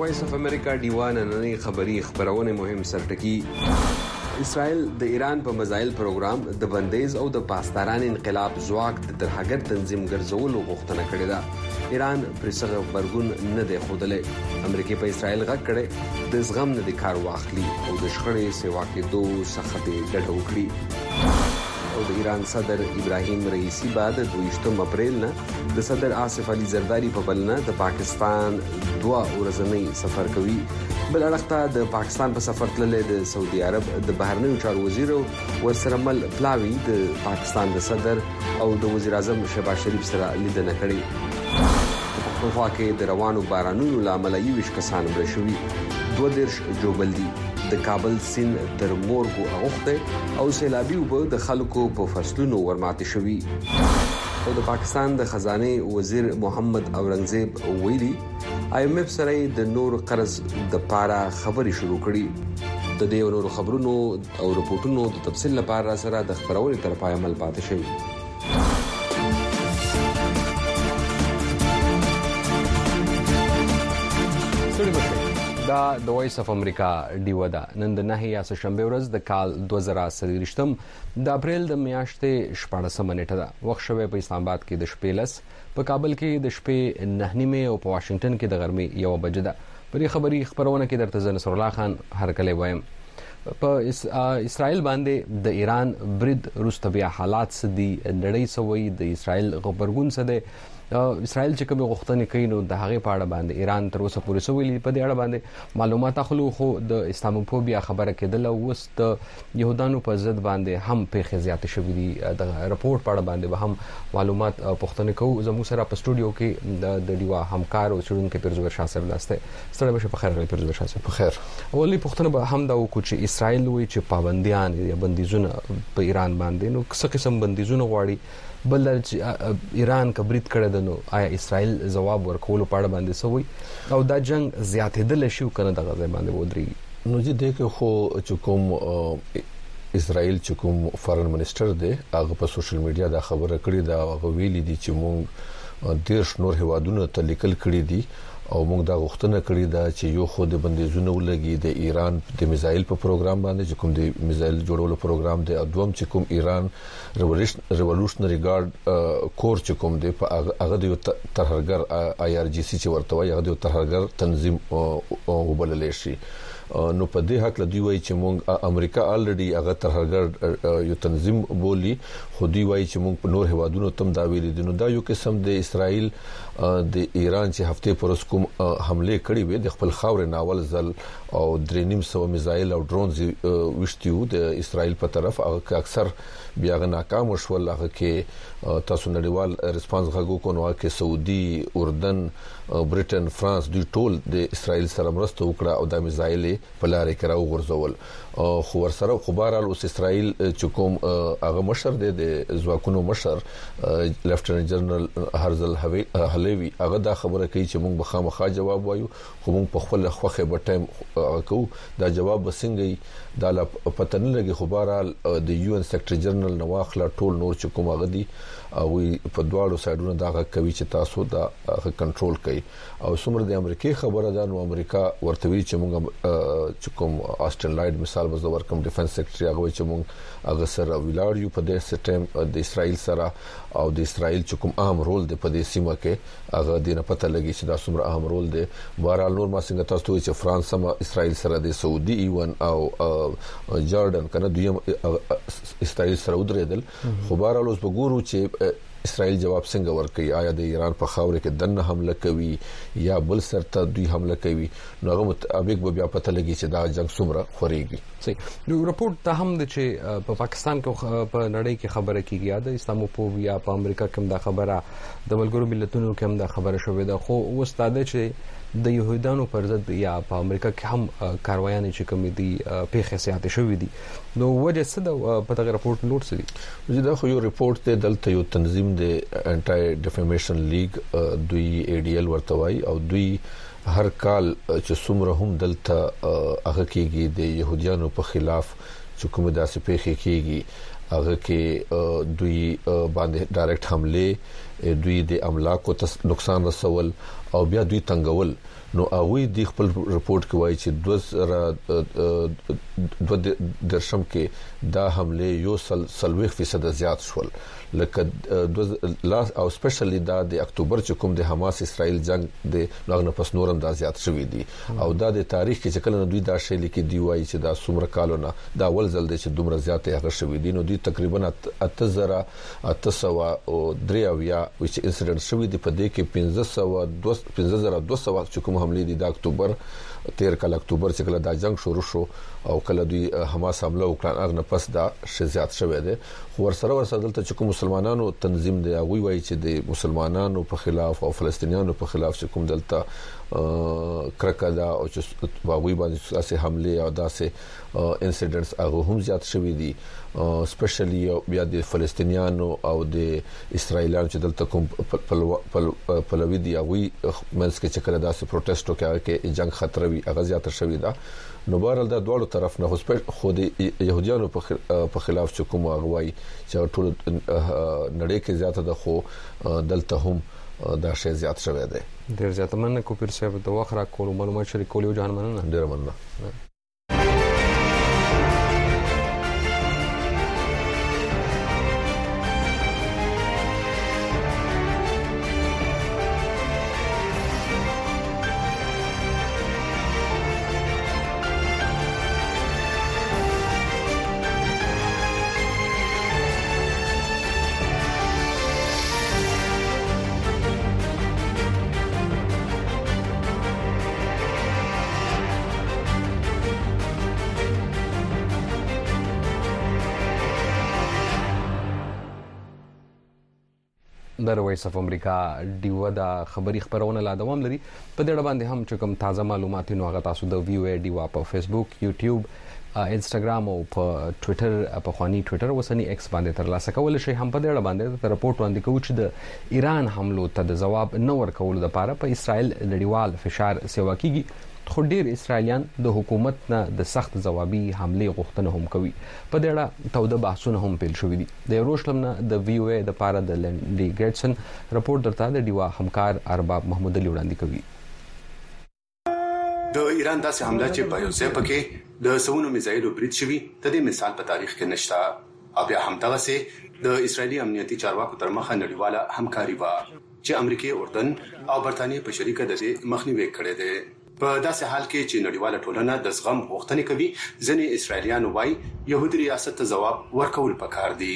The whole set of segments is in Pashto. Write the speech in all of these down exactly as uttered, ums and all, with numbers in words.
وایس اف امریکا ډیوان نننۍ خبری خبرونه مهم سرټکی. اسرائیل د ایران په میزایل پروګرام د بندیز او د پاسداران انقلاب ځواک د ترهګر تنظیم ګرځولو غوښتنه کړې ده. ایران پر څه خبرګون نه دی خوده. امریکا په اسرائیل غږ کړي د زغم نه د کار واخلي او د شخړې سیوا کې دوه سخت ډډه وکړي. او د ایران صدر ابراهیم رئیسی بعد دویشتم اپریل نه د صدر آصف علي زرداری په بلنه د پاکستان دوه ورځنی سفر کوي. بل اړخته د پاکستان په سفر تللی د سعودي عرب د بهرنیو چارو وزیر ورسره مل پلاوی د پاکستان د صدر او د وزیر اعظم شهباز شریف سره لیدنه کړې. په خوا کې د روانو بارانونو لامل یوش کسان مړه شوي. دوه دیرش جوبل دي. د کابل سین تر مورګو اوخته او سیلابي وب د خلکو په فصلونو ورماته شوي. او د پاکستان د خزانه وزیر محمد اورنګزیب ویلي آی ایم ایف سره د نور قرض د پاره خبري شروع کړي. د دې نور خبرونو او رپورټونو د تفصیل لپاره سره د خبرولو تر پای عمل پاتې شوی. دا د وایس اف امریکا ډیو ده. نن د نهه یا شنبه ورځ د کال دوه زره څلوېښتم د اپریل د میاشتې شپاړسمه نیټه ده. وخت شوی په اسلام آباد کې د شپې لس، په کابل کې د شپې نه نیمه او په واشنگټن کې د غرمې یو بجه ده. په دې خبري خبرونه کې درته زه نصر الله خان هرکلی وایم. په اسرائیل باندې د ایران برید وروسته بیا حالات سدي نړۍ سوي د اسرائیل خبرګون سده اسرائیل چې کوم غوښتنې کوي نو د هغه په اړه باندې ایران تر اوسه پورې سویلي په دې اړه باندې معلومات اخلو. خو د اسلاموفوبیا خبره کېدل او وس د يهودانو په ضد باندې هم په زیات شوې دي. د راپورټ په اړه باندې به هم معلومات پوښتنه کوو. زموږ سره په سټوډیو کې د ډیوا همکار او څېړونکو پیرزور شاه سره ناشته. ستړي بشه په خیر غوي پیرزور شاه په خیر. اولي پوښتنه به هم دا وکړو چې اسرائیل وایي چې پابندیان یا بندیزونه په ایران باندې نو څه قسم بندیزونه غواړي. بل چې ایران کبرید کړی د نو آیا اسرائیل جواب ورکول په اړه باندې سوي او دا جنگ زیاتېدل شي کنه د غزه باندې ودري. نو چې دغه خو چې کوم اسرائیل چې کوم فارن منسٹر دی هغه په سوشل میډیا دا خبره کړې دا هغه ویلي دي چې مونږ دیرش نور هوادونو ته لیکل کړی دي او موږ دا غوښتنه کړې ده چې یو خو د بندیزونو ولګي د ایران د میزایل په پروګرام باندې چې کوم د میزایل جوړولو پروګرام دی او دوم چې کوم ایران ریولوشنری ګارد کور چې کوم دی په هغه د ترهګر آی آر جی سی چې ورته وایي هغه د ترهګر تنظیم وبلل شي. نو په دې حق لدی وایي چې مونږ امریکا الریډي هغه ترهګر یو تنظیم بولی خو دی وایي چې مونږ په نور هوادونو تم دا ویل دي. نو دا یو قسم د اسرائیل د ایران چې هفته پر اوس کوم حمله کړې وي د خپل خاور ناول زل او درې نیم سو میزایل او ډرونز وشتیو د اسرائیل په طرف هغه اکثر بیا ناکام شول. هغه کې تاسو نړیوال ریسپانس غوښتنه کو نو کې سعودي، اردن، برټن، فرانس دوی ټول د اسرائیل سره مرسته وکړه او د میزایل په لارې کې راو غورځول. خو ورسره خبرال اوس اسرائیل چې کوم هغه مشر دی د ځواکونو مشر لیفټننټ جنرال هرزل هلوی هغه دا خبره کوي چې موږ به خامخا جواب وایو خو موږ په خپل خوخه به ټایم کوو. دا جواب وسنګي دا پته نه لګي. خبرال د یو ان سیکریټری جنرال نواخلا ټول نور چې کوم هغه دي او په دواړو سایډونو دا کوي چې تاسو دا کنټرول کوي. او څومره د امریکای خبره ده نو امریکا ورتوي چې موږ چې کوم آسټن لایډ مثال به زور کوم ډیفنس سیکریټری هغه چې موږ هغه سره ویلاړ یو په دې سیستم د اسرائیل سره او د اسرائیل چې کوم اهم رول دی په دې سیمه کې هغه د نه پته لګي چې دا څومره اهم رول دی. بهرحال نور ما څنګه تاسو ته چې فرانس هم اسرائیل سره د سعودي ایون او جاردن کنه دویم اسرائیل سره ودرېدل. خو بهرحال اوس وګورو چې اسرائیل جواب څنګه ورکوي. آیا د ایران په خاور کې دنه حمله کوي یا بل سرته دوی حمله کوي. نو هغه مطابق به بیا پته لګي چې دا جنگ څومره خوريږي. صحیح. نو راپورټ ته هم د چې په پاکستان کې په نړۍ کې خبره کیږي د اسلاموفوبیا په امریکا کې هم دا خبره د ملګرو ملتونو کې هم دا خبره شوې ده. خو اوس دا چې د يهودانو پر ضد یا په امریکا کې هم کاروایانې چې کوم دي پیښې سیاته شوې دي. نو وجه څه ده په دغه راپورټ نوټ څه دي؟ دا خو یو ریپورت دی دلته یو تنظیم د انټای ډیفامیشن لیگ دوی ای ډی ال ورته وایي او دوی هر کال چې څومره هم دلته هغه کېږي د يهودانو په خلاف چې کومه داسې پیښې کېږي هغه کې دوی باندې ډایرکټ حمله دوی د املاکو نقصان رسول او بیا دوی تنګول نو اوی د خپل رپورت کې وایي چې دوه درشم کې دا حمله یو سل سلويخ فیصد زیات شول لکه لاس او سپیشلی دا د اکتوبر چې کوم د حماس اسرائیل جنگ د لاغنه پس نور انداز زیات شوی دی او دا د تاریخ کې چې کله دوی دا شی لیکي دی وایي چې دا څومره کالونه دا اول ځل دی چې دومره زیات هغه شوی دی نو دوی تقریبا اته زره اته سوه او درې اویا چې انسیډنټ شوی دی په دې کې پنځه سوه پنځه زره دوه سوه چې کوم حمله دي د اکتوبر تیر کال اکتوبر چې کله دا جنگ شروع شو او کله دوی حماس حمله وکړه هغه پس دا شزيات شوه دي خو ورسره ورسره دلته چې کوم مسلمانانو تنظیم دی هغه وایي چې د مسلمانانو په خلاف او فلسطینیانو په خلاف چې کوم دلته کرکدا او چې واغوي باندې اساسي حمله او داسې انسیډنټس هغه هم زیات شوي دي سپیشلی بیا د فلسطینیانو او د اسرایلیانو چې دلته کوم پلوي دی هغه منځ کې چې کړه داسې پروتست وکړي کې جنگ خطر وي هغه زیات شوي ده نو بهرال دا دوه طرف نه خو د يهوديانو په خلاف چې کوم هغه وایي چې ټول نړۍ کې زیاته ده خو دلته هم دا شی زیات شوی دی ډیر زیات مننه کو پیر صاحب د وخت را کول معلومات شریکول یو جان مننه ډیر مننه د وایس اف امریکا ډیو دا خبري خبرونه لا دوام لري په دې اړه باندې هم چې کوم تازه معلومات نو هغه تاسو د ویو ای ډیو په فیسبوک یوټیوب انستګرام او په ټوئیټر په خواني ټوئیټر وسنی ایکس باندې ترلاسه کول شي هم په دې اړه باندې د رپورت وړاندې کوي چې د ایران حملو ته د جواب نه ورکول لپاره په اسرائیل نړیوال فشار سیوا کیږي خو ډیر اسرائیلیان د حکومت نه د سخت جوابي حمله غوښتنه هم کوي په دې اړه توده بحثونه هم پیل شوې دي د یروشلم نه د وی او ای د پاره د لنډي ګریټسن رپورت درته د ډیوا همکار ارباب محمود علي وړاندې کوي د ایران داسې حمله چې په یو ځای پکې د سونو میزایلو برید شوی د دې مثال په تاریخ کې نشته او بیا هم دغه سه د اسرایلی امنیتي چارواکو تر مخه نړیواله همکاري و چې امریکای اردن او برتانیې په شریکه د مخنیوي کړې ده په داسې حال کې چې نړیواله ټولنه د زغم غوښتنې کوي ځینې اسرایلیان وايي يهودي ریاست ته جواب ورکول پکار دي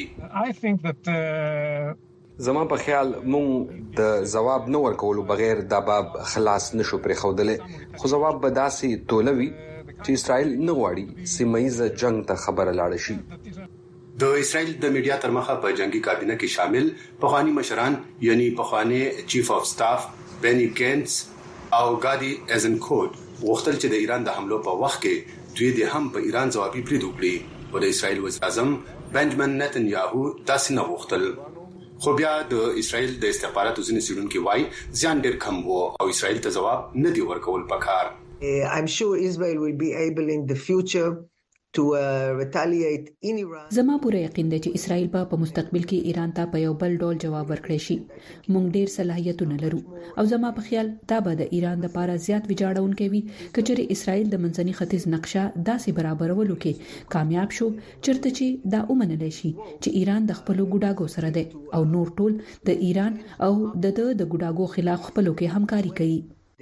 زما په خیال مونږ د جواب نه ورکولو بغیر د باب خلاص نشو پرې خوده خو جواب به داسې تولوي چې اسرائیل نه غواړي سیمایي جنگ ته خبره لاړ شي د اسرائیل د میډیا تر مخه په جنگي کابینه کې شامل پخوانی مشران یعنی پخوانی چیف اف سټاف بنی ګینټس او ګادي ایزنکوټ وختل چې د ایران د حملو په وخت کې دوی د هم په ایران جوابي برید وکړي او د اسرائیل وزیر اعظم بنجمن نتنیاهو داسې نه وختل خو بیا د اسرائیل د استخباراتو ځینې سیډونکو وايي ځان ډېر کم وو او اسرائیل ته جواب نه دی ورکول پکار I'm sure Israel will be able in the future to uh, retaliate in Iran. زما پوره یقین دی چې اسرائیل به په مستقبل کې ایران ته په یو بل ډول جواب ورکړي شي مونږ ډیر صلاحیتونه لرو او زما په خیال دا به د ایران لپاره زیات ویجاړونکې وي کچره اسرائیل د منځني ختیځ نقشه داسې برابرولو کې کامیاب شو چرته چې دا ومنل شي چې ایران د خپل ګډاګو سره ده او نور ټول د ایران او د د ګډاګو خلاف خپلو کې همکاري کوي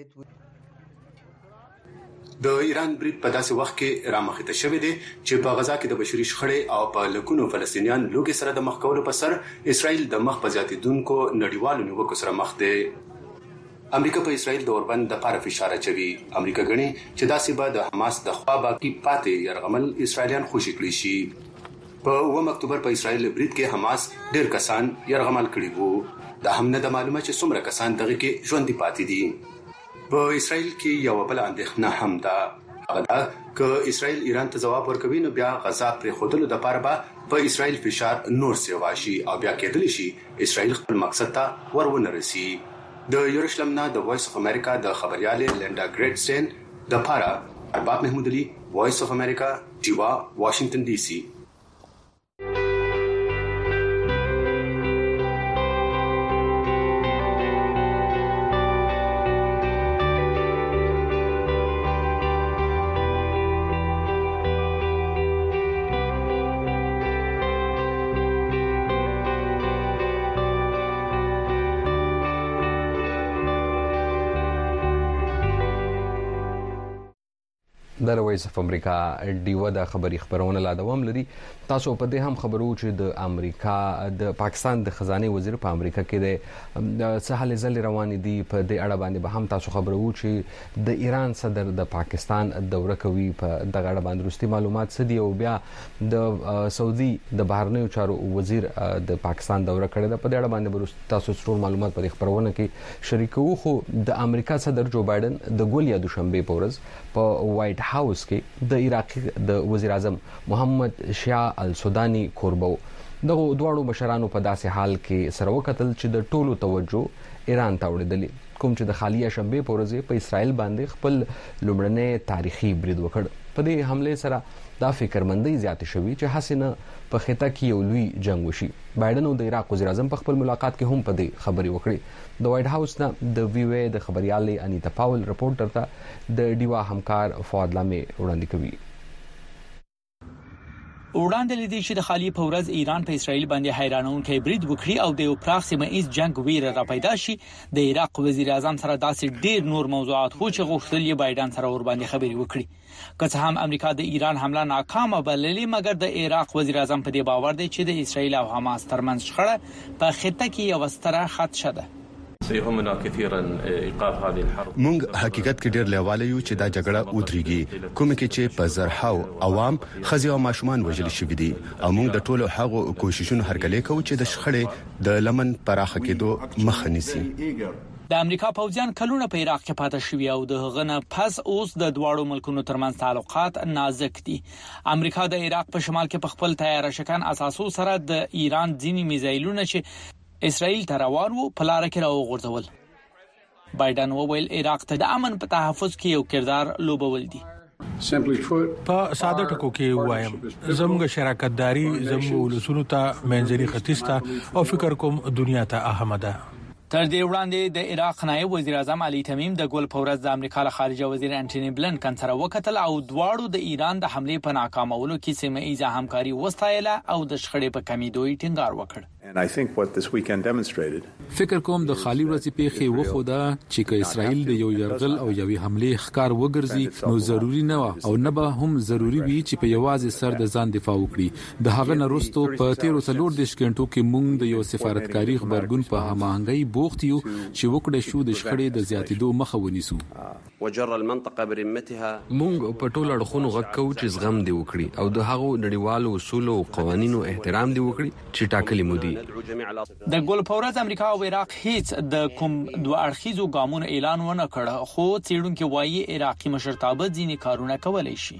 د ایران برید په داسې وخت کې رامخته شوې دي چې په غزا کې د بشري شخړې او په لکونو فلسطینیان لوګي سره د مخ کولو په سر اسرائیل د مخ په زیاتیدونکو نړیوالو نیوکو سره مخ دی امریکا په اسرائیل د اوربند د پاره فشار اچوي امریکا غني چې داسې به د حماس د خوا باقي پاتې يرغمل اسرائیلیان خوشی کړی شي په اووم اکتوبر په اسرائیل برید کې حماس ډېر کسان يرغمل کړي وو دا هم نه د معلومه چې څومره کسان دغه کې ژوند پاتې دي په اسرائیل کې یو بل اندېښنه هم ده هغه دا چې اسرائیل ایران ته جواب ورکوي نو بیا غزا پر خودلو د پاره به په اسرائیل فشار نور سیوا شي او بیا کېدل شي اسرائیل خپل مقصد ته ورونه رسي د یروشلم نه د وایس اف امریکا د خبريالې لینډا ګریټسن د پاره ارباب محمود علي وایس اف امریکا دیوا واشنگټن ډي سي د وایس اف امریکا ډیو د خبري خبرونه لا دوام لري. تاسو په دې هم خبرو چې د امریکا د پاکستان د خزانه وزیر په امریکا کې د سهل زل روان دي په دې اړه باندې به هم تاسو خبرو چې د ایران صدر د پاکستان دوره کوي په دغه اړه باندې رستي معلومات څه دي او بیا د سعودي د بهرنیو چارو وزیر د پاکستان دوره کړې ده. په دې اړه باندې تاسو څو معلومات په خبرونه کې شریکو. خو د امریکا صدر جو بایدن د ګول یا دوشنبه په ورځ په وایټ هاوس کې د عراقي د وزیر اعظم محمد شاه السوداني کوربو دغه دواړو مشرانو په داسې حال کې سره وکتل چې د ټولو توجه ایران ته وړېدلی، کوم چې د خالیه شنبه په ورځ په اسرائیل باندې خپل لومړنی تاریخي برید وکړ. په دې حمله سره دا فکرمندۍ زیات شوې چې حسنه په خطه کې یو لوی جنگ وشي. بایدن او د عراق وزیر اعظم په خپل ملاقات کې هم په دې خبري وکړي. د وایټ هاوس نه د وی وی د خبريالې انیتا پاول رپورټر ته د ډیوا همکار فواد لامي وړاندې کوي. وړاندې لیدي چې د خالی په ورځ ایران په اسرائیل باندې حیرانونکي برید وکړي او د یو پراخ سیمه ایز جنگ ویره را پیدا شي. د عراق وزیر اعظم سره داسې ډیر نور موضوعات خو چې غوښتل یې بایدن سره ور باندې خبري وکړي. که څه هم امریکا د ایران حمله ناکامه بللې، مګر د عراق وزیر اعظم په دې باور دی چې د اسرائیل او حماس ترمنځ شخړه په خطه کې یو ستره خدشه ده. سيهمنا كثيرا ايقاف هذه الحرب. مونږ حقیقت کې ډېر لیواله یو چې دا جګړه ودرېږي، کوم کې چې په زرهاو عوام خزي او ماشومان وژل شوي دي او مونږ د ټولو هغو کوششونو هرکلی کوو چې د شخړې د لمن پراخه کېدو مخه نیسي. د امریکا پوځیان کلونه په عراق کې پاتې شوي او د هغه نه پس اوس د دواړو ملکونو ترمنځ تعلقات نازک دي. امریکا د عراق په شمال کې په خپل تیار شکن اساسو سره د ایران ځینی میزایلونه چې اسرائیل ته روان وو په لار کې راوغورځول. بایدن وویل عراق ته د امن په تحفظ کې یو کردار لوبول دي. په ساده ټکو کې وایم زموږ شراکت داری زموږ ولسونو ته منځري ختیسته او فکر کوم دنیا ته اهمه ده. تر دې وړاندې د عراق نایب وزیر اعظم علي تمیم د ګول پورز د امریکا له خارجه وزیر انټونی بلنکن سره وکتل او دواړو د ایران د حمله په ناکامولو کې سیمه ایزه همکاري وستایله او د شخړې په کمیدو یې ټینګار وکړ. فکر کوم د خالی ورځې پیښې وخوده چې که اسرائیل د یو يرغل او یوې حمله ښکار وګرځي نو ضروری نه و او نه به هم ضروری وي چې په یوازې سر د ځان دفاع وکړي. د هغه نه وروسته په تیرو څلور دیش غنټو کې موږ د یو سفارتکاري خبرګون په هماهنګي بوخت یو چې وکړې شو د شخړې د زیاتېدو مخه ونیسو. وجر المنطقه برمتها موږ په ټولو اړخونو غږ کوو چې زغم دی وکړي او د هغو نړیوالو اصول او قوانینو احترام دی وکړي چې ټاکلي مو دي. د ګول پورز امریکا او عراق هیڅ د کوم دوه اړخیزو ګامونو اعلان ونه کړ، خو څېړونکو وایي عراقي مشرتابه ځینې کارونه کولای شي.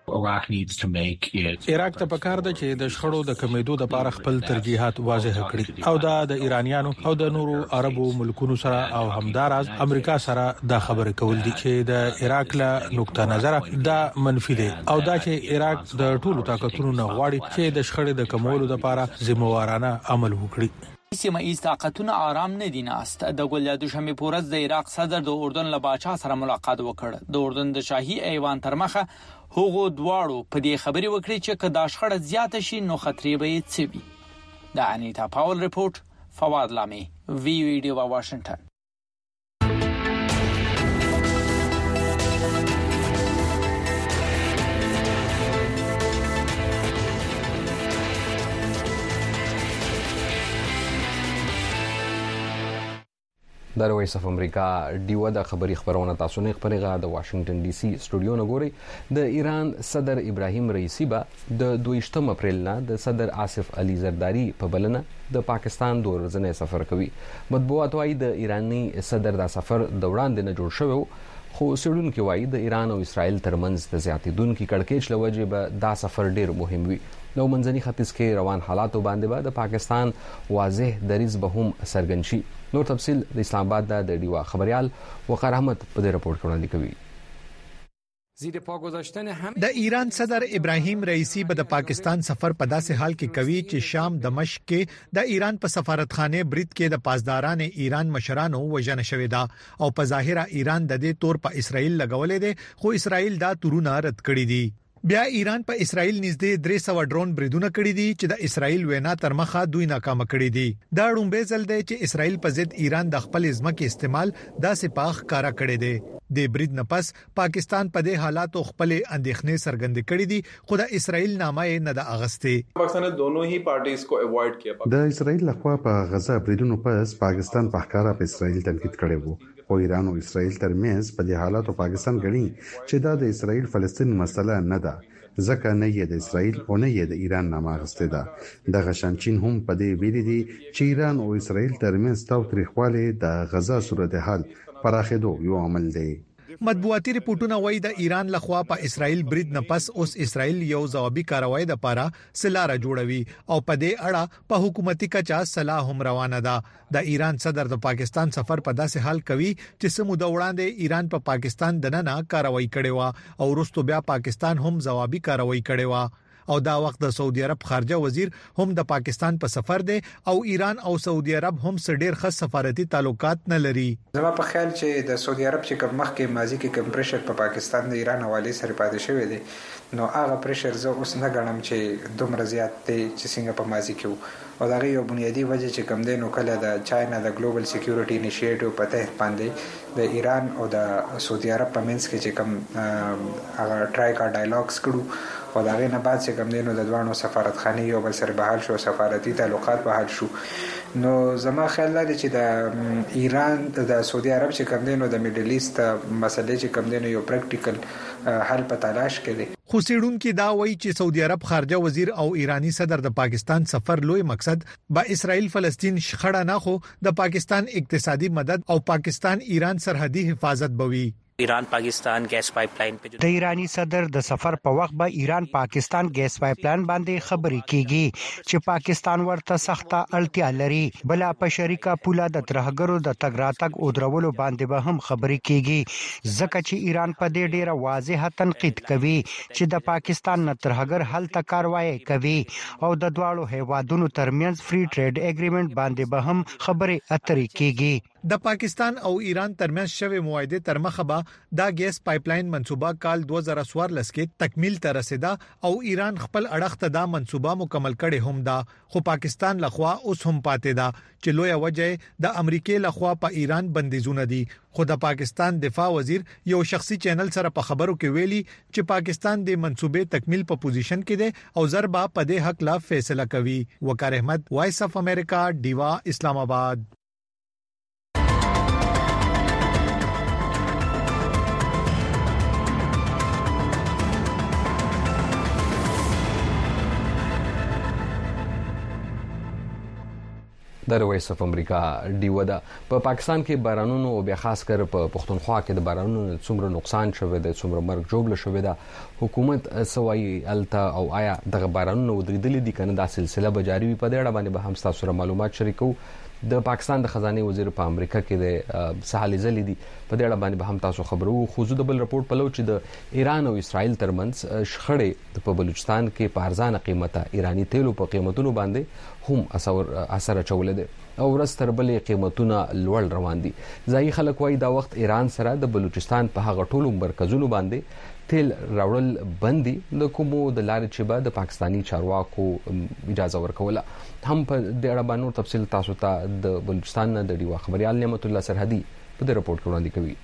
عراق ته پکار ده چې د شخړو د کمیدو لپاره خپل ترجیحات واضح کړي او دا د ایرانیانو او د نورو عربو ملکونو سره او همداراز امریکا سره دا خبرې کول دي چې د عراق له نقطه نظر دا منفي دي او دا چې عراق د ټولو طاقتونو نه غواړي چې د شخړې د کمولو لپاره ذمہوارانه عمل وکړي. سیمه ایز طاقتونه آرام نه دي ناست. د ګول دوشنبه پورز د عراق صدر د اردن له باچا سره ملاقات وکړ. د اردن د شاهي ایوان تر مخه هغه دواړو په دې خبري وکړي چې کدا شخړه زیاته شي نو خطرې به یې څه وي. د انیتا پاول رپورت، فواد لامي، وی ویډیو واشنگټن. د وایس اف امریکا ډیو د خبري خبرونه تاسو نه خبريغه د واشنگټن ډي سي سټوډیو نه ګوري. د ایران صدر ابراهیم رئیسی به د دویشتم اپریل نه د صدر آصف علي زرداری په بلنه د پاکستان د ورځنی سفر کوي. مطبوعات وايي د ایرانی صدر دا سفر د وړاندې نه جوړ شوی، خو څېړونکو وايي د ایران او اسرائیل ترمنځ د زیاتېدونکو کړکېچ لوجه به دا سفر ډیر مهم وي. نو منځني ختیځ کې روان حالاتو باندې به د پاکستان واضح دریځ به هم څرګند شي. نور تفصيل د اسلام آباد د ډیوا خبريال وقار احمد په دې رپورت کې وړاندې کوي. د ایران صدر ابراهیم رئیسی به د پاکستان سفر په داسې حال کې کوي چې شام دمشق کې د ایران په سفارتخانه برید کې د پاسداران ایران مشرانو وژنه شوې ده او په ظاهره ایران د دې تور په اسرائیل لګولې ده، خو اسرائیل دا تورونه رد کړی دي. بیا ایران په اسرائیل نږدې درې سوه ډرون بریدونه کړي دي چې د اسرائیل وینا تر مخه دوی ناکام کړي دي دا ډومبه ځل دی چې اسرائیل په ضد ایران د خپل ځمکې استعمال داسې پاخ کارا کړي دي د برید نه پس پاکستان په دې حالاتو خپل اندېښنې څرګندې کړې دي خو د اسرائیل نامه نه د اغسته پاکستان دونوں ہی پارټیز کو اوایډ کیا د اسرائیل لخوا په غزا بریدونو پس پاکستان په ښکارا په اسرائیل تنقید کړي وو او ایران او اسرائیل ترمنځ په دې حالاتو پاکستان غني چې دا د اسرائیل فلسطین مسله نه ده ځکه نه یې د اسرائیل او نه یې د ایران نامه غسته ده د غشانچین هم په دې ویلي دي چې ایران او اسرائیل ترمنځ تاوتریخواله د غزا صورتحال پراخېدو یو عمل دی مطبوعاتي ریپورتونه وایي د ایران لخوا په اسرائیل برید نه پس اوس اسرائیل یو ځوابي کاروایی د پاره سلاره جوړوي او په دې اړه په حکومتي کچا صلاح هم روانه ده د ایران صدر د پاکستان سفر په داسې حال کوي چې سموده وړاندې ایران په پا پاکستان دننه کاروایی کړې و او وروسته بیا پاکستان هم ځوابي کاروایی کړې و او دا وخت د سعودي عرب خارجه وزیر هم د پاکستان په سفر دی او ایران او سعودي عرب هم سړیر خاص سفارتي تعلقات نه لري زما په خیال چې د سعودي عرب چې کوم مخکې ماضي کې کمپریشر په پاکستان د ایران حواله سره پاتې شوی دی نو هغه پریشر زه اوس نه غواړم چې دومره زیات دی چې څنګه په ماضي کې او دا یو بنیادی وجه چې کوم دی نو کله د چاینا د ګلوبل سکیورټي انیشیټیو په تحت باندې د ایران او د سعودي عرب په منځ کې چې کوم هغه ټرای کا ډایلاګز کړو او دا غي نه بعد چې کوم دی نو د دوانو سفارتخانه یو بل سره بحال شو سفارتي تعلقات بحال شو نو زما خیال دی چې د ایران د سعودي عرب چې کوم دی نو د میډل ایست مسلې چې کوم دی نو یو پریکټیکل حل په تلاش کې دی خو سیډونکو دا وایي چې سعودي عرب خارجه وزیر او ایرانی صدر د پاکستان سفر لوی مقصد با اسرائیل فلسطین شخړه نه خو د پاکستان اقتصادي مدد او پاکستان ایران سرحدي حفاظت بوي ایران پاکستان ګیس پایپ لاین په د ایرانی صدر د سفر په وخت به ایران پاکستان ګیس پایپ لاین باندې خبرې کیږي چې پاکستان ورته سخته اړتیا لري بل په شریکه پوله د ترهګرو د تګ راتګ او درولو باندې به هم خبرې کیږي ځکه چې ایران په دې ډیره واضحه تنقید کوي چې د پاکستان نه ترهګر حل ته کاروایی کوي او د دواړو هیوادونو ترمنځ فری ټریډ اګریمنت باندې به هم خبرې اترې کیږي د پاکستان او ایران ترمنځ شوی معاهده تر مخه به دا ګیس پایپ لاین منصوبه کال دوه زره څوارلس کې تکمیل ته رسیدا او ایران خپل اړخ ته دا منصوبه مکمل کړي هم دا خو پاکستان لخوا اوس هم پاتې دا چې لوی وجه د امریکای لخوا په ایران بندیزونه دي خو د پاکستان دفاع وزیر یو شخصي چینل سره په خبرو کې ویلي چې پاکستان د منصوبې تکمیل په پوزیشن کې دی او ضربه په دې حق لا فیصله کوي وقار احمد وایس اف امریکا دیوا اسلام آباد د وایس اف امریکا دیو دا په پاکستان کې بارانونو او بیا خاص کر په پښتونخوا کې د بارانونو څومره نقصان شوه د څومره مرګ جوړ شوه دا حکومت سوای التا او آیا د بارانونو ودرېدلې دي کنه دا سلسله به جاری وي په دې اړه باندې به هم تاسو سره معلومات شریکو د پاکستان د خزانه وزیر په امریکا کې د سهالي زلي دي په دې اړه باندې به هم تاسو خبرو خو زه د بل رپورت په لور چې د ایران او اسرائیل ترمنځ شخړې په بلوچستان کې په ارزانه قیمته ایرانی تیلو په قیمتونو باندې هم اثر اثر چولې ده او ورستر بلې قیمتونه لوړ روان دي ځای خلک وایي دا وخت ایران سره د بلوچستان په هغه ټولو مرکزونو باندې تیل راوړل بندي د کومو د لارې چې به د پاکستانی چارواکو اجازه ورکوله هم په دې اړه باندې تفصیل تاسو ته د بلوچستان د ډیوا خبريال نعمت الله سرحدي په دې رپورت کې وړاندې کوي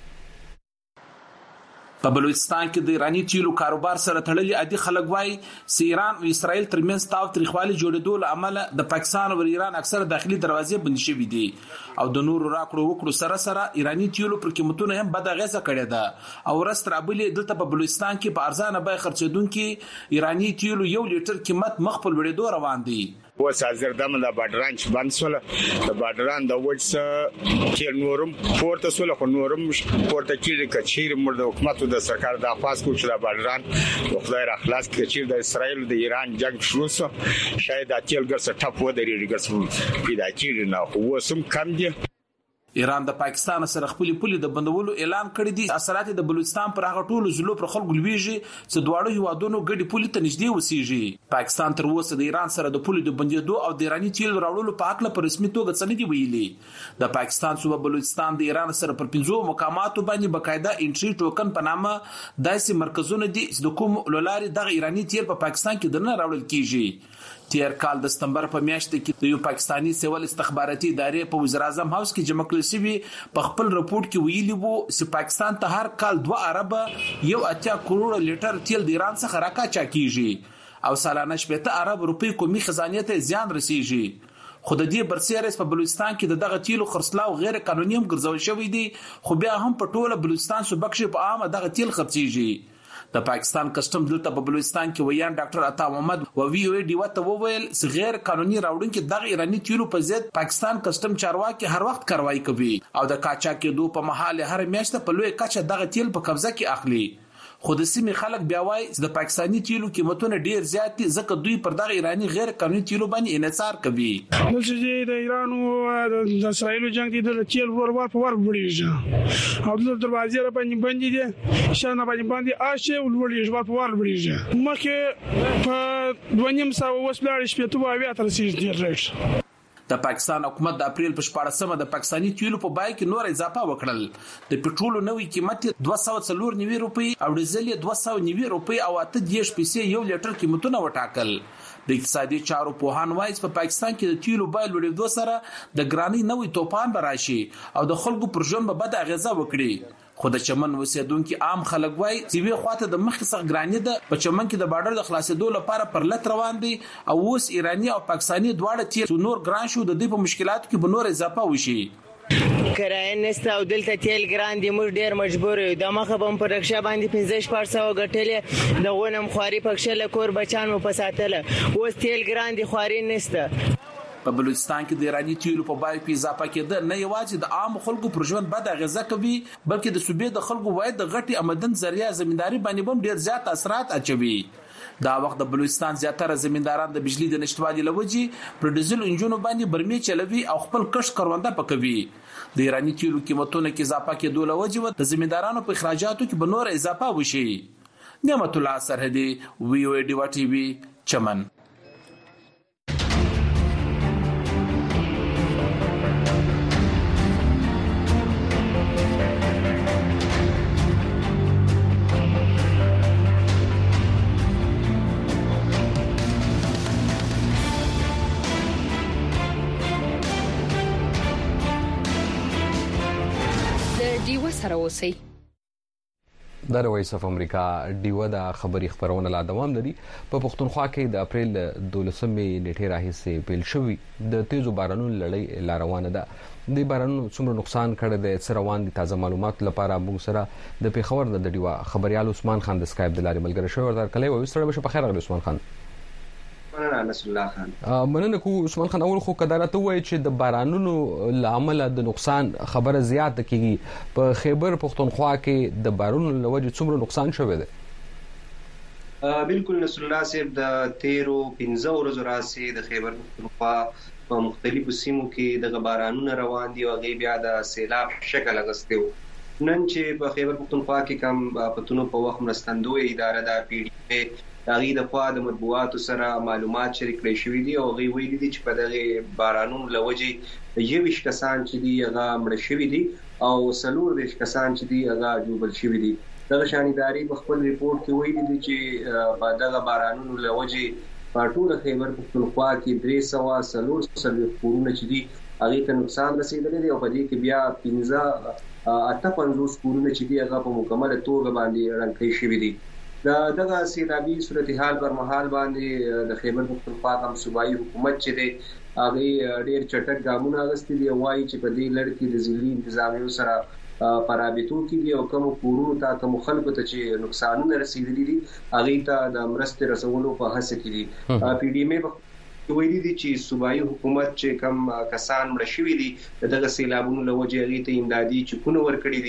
په بلوچستان کې د ایرانی تیلو کاروبار سره تړلي عادي خلک وایي چې ایران او اسرائیل ترمنځ تاوتریخوالي جوړېدو له امله د پاکستان او ایران اکثره داخلي دروازې بند شوې دي او د نورو راکړو وکړو سره سره ایرانی تیلو پر قیمتونو هم بد اغیزه کړې ده او ورستر ابلې دلته په بلوچستان کې په ارزانه بیه خرڅېدونکو ایرانی تیلو یو لیټر قیمت مخ په لوړېدو روان دي و سازر دم د بادران چې بند سول د بادران د وځ چې نورم پورته سول خو نورم پورته کېږي کچیر مر د حکومت د سرکار د افاس کو چې د بادران په خدای را خلاص کچیر د اسرائیل د ایران جنگ شروع سو شاید د تیل ګرځ ټاپ و درې ګرځ پیدا کېږي نه خو وسم کم دي ایران د پاکستان سره خپل پولي د بندولو اعلان کړی دی. اثرات د بلوچستان پر هغه ټولو ضلعو پر خلکو لويږي چې دواړو هیوادونو ګډي پولي ته نږدې وسیږي. پاکستان تر اوسه د ایران سره د پولي د بندیدو او د ایراني تیل راوړلو په حق له رسمي توګه څه نه دی ویلي. د پاکستان صوبه بلوچستان د ایران سره پر پنځو مقاماتو باندې بقاعده انټری ټوکن په نامه داسې مرکزونه دي چې د کوم لولاري د ایراني تیل په پاکستان کې دنه راوړل کیږي. تیر کال د سپتمبر په میاشت کې د یو پاکستانی سیول استخباراتي ادارې په وزیر اعظم هاوس کې جمع کړل شوی په خپل رپورت کې ویلي وو چې پاکستان ته هر کال دوه ارب یو اتیا کروڑ لیټر تیل د ایران څخه راکاچا کیږي او سالانه شپږ ارب روپی قومي خزانه ته زیان رسیږي. خو د دې برسېرس په بلوچستان کې د دغه تیلو خرڅلاو غیر قانوني هم ګرځول شوی دی، خو بیا هم په ټوله بلوچستان صوبه کې په عامه دغه تیل خرڅيږي. د پاکستان کسٹم دلته په بلوچستان کې ویان ډاکټر عطا محمد و وی او ډي وته وویل چې غیر قانوني راوړونکو دغه ایرانی تیلو په ضد پاکستان کسٹم چارواکي هر وخت کاروایی کوي او د کاچا کېدو په محل هر میاشت په لوی کچه دغه تیل په قبضه کې اخلي. خو د سیمې خلک بیا وایي چې د پاکستانی تیلو قیمتونه ډیر زیات دي ځکه دوی پر دغه ایرانی غیر قانوني تیلو باندې انحصار کوي. نو چې د ایران او د اسرایل جنگ د تیل ورور په ور وړيږي او د دروازې را باندې باندې دي شانه باندې باندې آشه ولوړيږي ور په ور وړيږي مخه په دویم ساو وسلار شپته بیا تر سیج دی رښت. د پاکستان حکومت د اپریل په شپاړسمه د پاکستانی تیلو په بای کې نور اضافه وکړل. د پټرولو نوې قیمت دوه سوه څلور نوي روپۍ او ډیزل دوه سوه نوي روپۍ او اته دیش پیسې یو لیټر قیمتونه وټاکل. د اقتصادي چارو پوهان وایي په پاکستان کې د تیلو بای لوړېدو سره د ګرانی نوې توپان براشي او د خلکو پر ژوند به بد اغیزه وکړي. خو د چمن اوسیدونکو عام خلک وایي چې وی خواته د مخ څخه ګرانی ده په چمن کې د بارډر د خلاصېدو لپاره پر لټ روان دي او اوس ایرانی او پاکستانی دواړه تیل نور ګران شو د دې په مشکلاتو کې به نور اضافه وشي. کرایه نسته او دلته تیل ګران دي موږ ډیر مجبور یو د مخه بم پر رکشا باندې پنځه شپږ سوه ګټلې د غونم خواري پکښه له کور بچانو په ساتله اوس تیل ګران دي خواري نسته. په بلوچستان کې د ایرانی تیلو په بای په اضافه کېده نه یوازې د عام خلکو پر ژوند بد اغیزه کوي بلکې د صوبې د خلکو وای د غټي آمدن ذریعہ زمینداری باندې هم ډیر زیات اثرات اچوي. دا وخت د بلوچستان زیاتره زمینداران د بجلی د نشټوالي لوجې پر ډیزل انجنونو باندې برمې چلوي او خپل کښت کرونده پکوي. د ایرانی تیلو قیمتونو کې اضافه کېدو لوجې د زمیندارانو په اخراجاتو کې به نور اضافه وشي. نعمت الله سرحدي وی او ډي ټي وی چمن. د رويس اف امریکا ډیو د خبري خبرونه لا دوام لري. په پښتونخوا کې د اپریل دولسمې نیټې راهیسې پیل شوی د تیزو بارانونو لړۍ لا روانه ده. د بارانونو څومره نقصان کړی دی څه روان دي تازه معلومات لپاره موږ سره د پیښور د ډیو خبريال عثمان خان د سکایپ د لارې ملګری شو ورته کله وي سره بشه په خیر غلی عثمان خان. مننه نصر الله خان. مننه کو عثمان خان. اول خو قدرت وای چې د بارانونو لامل د نقصان خبره زیات کیږي په خیبر پښتونخوا کې د بارانونو لوجه څومره نقصان شوی دی؟ بالکل نصر الله صاحب د تیرو پنځه ورځې راسي د خیبر پښتونخوا په مختلفو سیمو کې د بارانونو روان دي او غي بیا د سیلاب شکل اغستو. نن چې په خیبر پښتونخوا کې کم پتونو په وخت مرستندوی اداره د پی ډی ای هغه د خوا د مطبوعاتو سره معلومات شریک کړي شوې دي او هغه ویلي دي چې په دغه بارانونو لوجې یوش کسان چې دي هغه مړ شوي دي او سلور د کسان چې دي هغه جوړل شوي دي. دغه شانداري په خپل ریپورت کې ویلي دي چې په دغه بارانونو لوجې په ټول خیبر پښتونخوا کې درې سوه سلور سلوي کورونه چې دي هغه ته نقصان رسیدلی دی او په دې کې بیا پنځه اته پنځوس کورونه چې دي هغه په مکمل توګه باندې رنګ شوي دي. دا دغه سیلابي صورتحال پر مهال باندې د خیبر پښتونخوا هم صوبایي حکومت چې دی هغه ډېر چټک ګامونه اخیستي دي او وايي چې په دې لړ کې د ضلعي انتظامیو سره پرابطو کې دي او کوم کورونو ته کوم خلکو ته چې نقصانونه رسیدلي دي هغه ته د مرستې رسولو په هڅه کې دي. پی ډی ایم ویلي دي چې صوبایي حکومت چې کم کسان مړ شوي دي دغه سیلابونو لوجې هغه ته امدادي چکونه ورکړي دي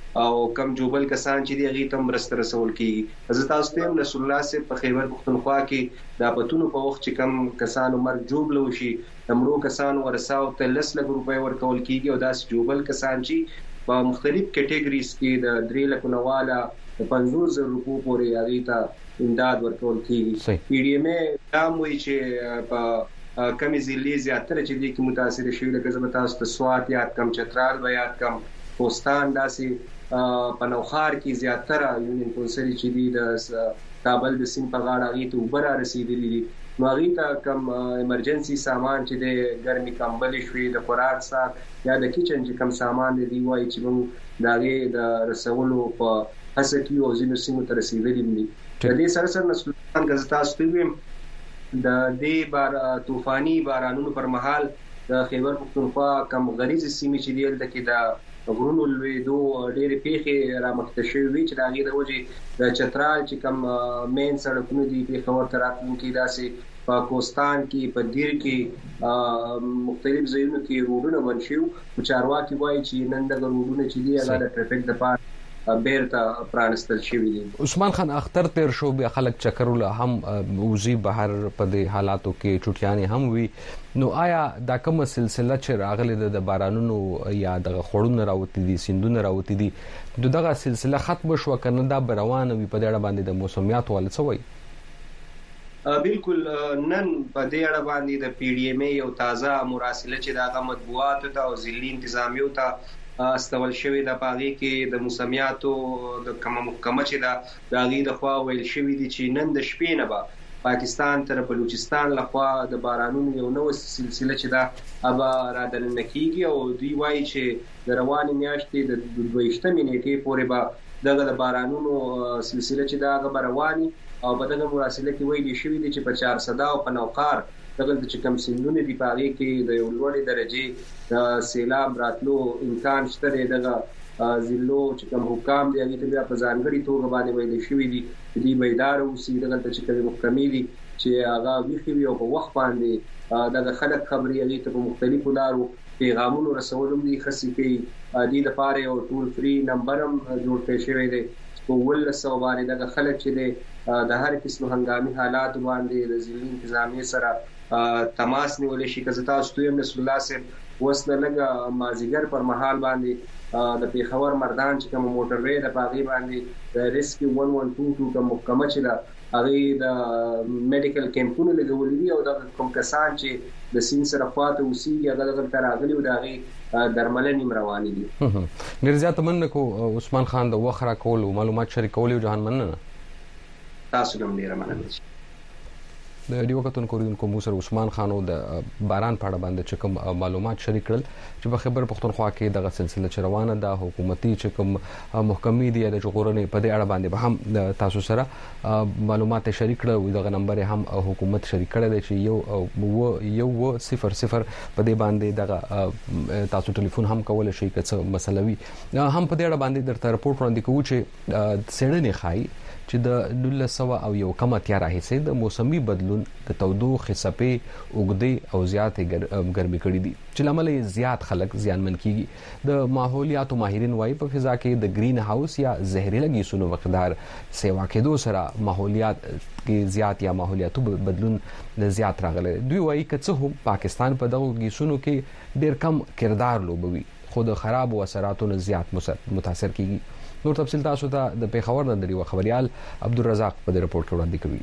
او کم جوبل کسان چې دی غي تم رست رسول کیږي حضرت تاسو ته رسول الله سے په خیبر پختونخوا کې د پتونو په وخت چې کم کسان عمر جوب لو شي تمرو کسان ورساو ته لس لک روپۍ ورکول کیږي او داس جوبل کسان چې په مختلف کټګریز کې د درې لک نواله د پنځوس زره روپو پورې هغه ته امداد ورکول کیږي پی ډی ایم دام وی چې په کمی ضلع زیاتره چې دي کې متاثر شوی لکه زما تاسو ته سوات یاد کم چترال بیات کم کوستان داسې په نوخار کې زیاتره یونین کونسل چې دي د کابل د سیم په غاړه غي ته وبره رسیدلې دي نو غي ته کم ایمرجنسي سامان چې د ګرمي کمبل شوي د خوراک سات یا د کچن چې کم سامان دي وای چې موږ داغه د رسولو په هڅه کې او ځینو سیمو ته رسیدلې دي د دې سره سره نسلان غزتا ستویم د دې بار طوفاني بارانونو پر مهال د خیبر پختونخوا کم غریز سیمې چې دی د کې د غرونو لوی دو ډېر پیخي را مختشوي وی چې داغه د وجه د چترال چې کم مین سړکونو دی په خبر تراتلو کې داسې په کوستان کې په دیر کې مختلف ځایونو کې روډونه بنشيو او چارواکي وایي چې نن د روډونو چې دی هغه د ټریفیک د پاره بیرته پرانستل شوی دي عثمان خان اختر تیر شو به خلک چکرول هم وزي بهر په دې حالاتو کې چټیانه هم وی نو آیا دا کومه سلسله چې راغله د بارانونو یا د خړونو راوتی دي سیندونو راوتی دي دغه سلسله ختم شو کنه دا روانه وي په دې اړه باندې د موسمیات ول څه وایي بالکل نن په دې اړه باندې د پی ډی ایم یو تازه مراسله چې د مطبوعات ته او ضلعي انتظامیو ته استول شوی د پاغي کې د موسمیاتو د کوم محکمه چې دا داغي د خوا ویل شوی دي چې نن د شپې نه به پاکستان تر بلوچستان لخوا د بارانونو یو نو سلسله چې دا ابا را دننکیږي او دوی وایي چې د رواني میاشتې د دویشتمې نیټې پورې به دغه د بارانونو سلسله چې دا غو رواني او په دغه مراسله کې ویل شوی دي چې په چار صدا او په نوقار دغه چې کم سیندونه دی پاره کې د یو لوړې درجه د سیلاب راتلو امکان شته دغه ضلعو چې کوم حکام دی هغه ته بیا په ځانګړي توګه باندې ویل شوی دي چې بیدار اوسي دغه چې کوم محکمې دي چې هغه ویخي او په وخت باندې دغه خلک خبري هغه ته په مختلفو لارو پیغامونو رسولم دي خصي کې دي د پاره او ټول فری نمبرم جوړ کړی شوی دی په ولسو باندې دغه خلک چې دی د هر قسم هنګامي حالات باندې د ضلعي انتظامیه سره تماس نیول شي که زتا استویم رسول الله سره وسله لګه مازیګر پر محل باندې د پیښور مردان چې کوم موټر وې د پاغي باندې د ریسکیو one one two two کوم محکمه چې دا هغه د میډیکل کیمپونو لګولې دي او د کوم کسان چې د سین سره فاته اوسي هغه دغه تراغلي او دغه درملنې روانې دي ډیر زیات مننه کو عثمان خان د وخره کول او معلومات شریکول او جهان مننه تاسو کوم ډیر مننه د ډیو کتون کوریدونکو موسر عثمان خانو د باران په اړه باندې چې کوم معلومات شریک کړل چې په خبر پختونخوا کې دغه سلسله چې روانه ده حکومتي چې کوم محکمې دي د جغورنې په دې اړه باندې به هم تاسو سره معلومات شریک کړل دغه نمبر هم حکومت شریک کړی دی چې یو یو صفر صفر په دې باندې دغه تاسو ټلیفون هم کول شي که څه مسلوي هم په دې اړه باندې درته رپورټ وړاندې کوو چې سړنې خای چې د نولس سوه او یو کم اتیا راهیسې د موسمي بدلون د تودوخې څپې اوږدې او زیاتې ګرمي کړي دي چې لامل یې زیات خلک زیانمن کیږي د ماحولیاتو ماهرین وایي په فضا کې د گرین هاوس یا زهرجن ګیسونو مقدار سیوا کېدو سره ماحولیات کې زیات یا ماحولیاتو بدلون زیات راغلی دوی وایي که څه هم پاکستان په دغو ګیسونو کې ډېر کم کردار لوبوي خو د خراب اثراتو نه زیات متاثر کیږي نور تفصیل تاسو ته د پیښور د نړیوال خبريال عبدالرزاق په دې رپورت کې وړاندې کوي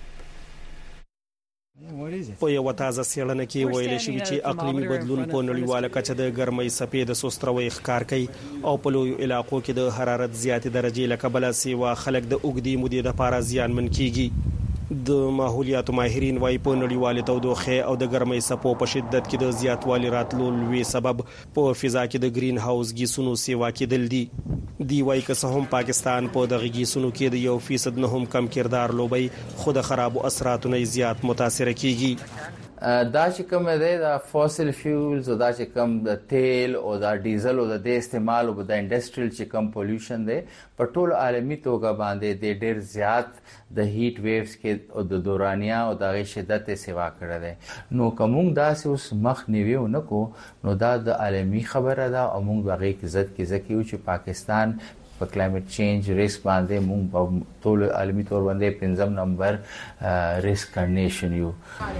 په یو تازه څېړنه کې ویل شوی چې اقلیمي بدلون په نړیواله کچه د ګرمۍ څپې د سوستروي ښکار کوي او په لویو علاقو کې د حرارت زیاتې درجې له کبله سیوا خلک د اوږدې مودې لپاره زیانمن کیږي د ماحولیاتو ماهرین وايي په نړیواله تودوخه او د ګرمۍ څپو په شدت کې د زیاتوالي راتلو لوی سبب په فضا کې د گرین هاوس ګیسونو سیوا کېدل دي دی وايي که څه هم پاکستان په دغه ګیسونو کې د یو فیصد نه هم کم کردار لوبي خو د خراب اثراتو نه زیات متاثر کیږي دا چې کوم دی د فوسیل فیولز او دا چې کوم د تیل او د ډیزل او د استعمال او د انډستریل چې کوم پولیوشن دی په ټول عالمي توګه باندې د ډیر زیات د هیټ ویوز کې او د دورانیا او د شدت سیوا کړی دی نو کوم دا اوس مخ نیویو نکو نو دا د عالمي خبره ده او موږ هغه کې عزت کې ځکه چې پاکستان په کلایمټ چینج ریسک باندې موږ په ټول عالمي تور باندې پنځم نمبر ریسک کنډیشن یو.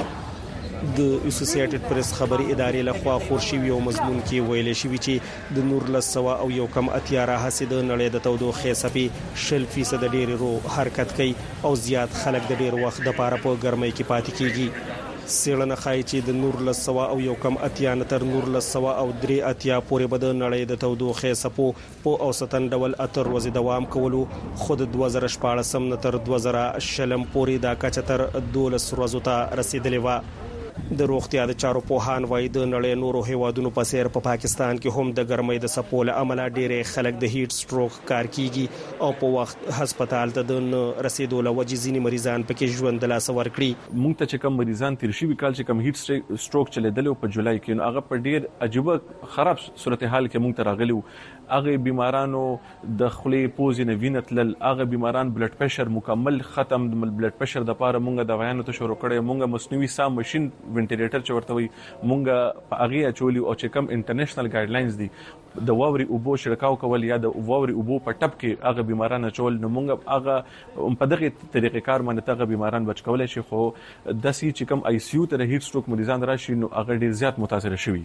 د اسوسییټډ پریس خبري ادارې لخوا خورشيوي او مضمون کې ویل شوی چې د نور لسوا او یو کم اتیا راهسه د نړۍ د تودوخې سپي شل فیصد ډیر رو حرکت کوي او زیات خلک د ډیر وخت د پاره په ګرمۍ کې پاتې کیږي. سیړنه ښایي چې د نور لسوا او یو کم اتیا تر نور لسوا او درې اتیا پورې به د نړۍ د تودوخې سپو په اوسطن ډول اتر ورځې دوام کولو، خود دوه زره شپاړسم تر دوه زره شلم پورې دا کچه تر دولس ورځو ته رسیدلې و. د روغتیا د چارو پوهان وایي د نړۍ نورو هیوادونو په څیر په پاکستان کې هم د ګرمۍ د سپو له امله ډېرې خلک د هیټ سټروک کار کیږي او په وخت هسپتال ته د رسیدو له وجې ځینې مریضان پکې ژوند د لاسه ورکړي. مونږ ته چې کوم مریضان تیر شوي کال چې کوم هیټ سټروک چلیدل په جولای کې نو هغه په ډېر عجیبه خراب صورتحال کې مونږ ته راغلي. هغه بیمارانو د خولې پوزې نه وینه تلل، هغه بیماران بلډ پريشر مکمل ختم، د بلډ پريشر د پاره مونږ د وایانو ته شروع کړې، مونږ مصنوعي ساه ماشين وینټیلیټر چې ورته وي مونږ په هغه اچولي او چې کوم انټرنیشنل ګایډلاینز دي د واوري اوبو شړکاو کول یا د واوري اوبو په ټپ کې هغه بیماران چول نو مونږ هغه په دغه طریقې کار باندې هغه بیماران بچ کولای شي. خو د سی چې کوم آی سی یو ته هیټ سټروک مریضان راشي نو هغه ډیر زیات متاثر شوي.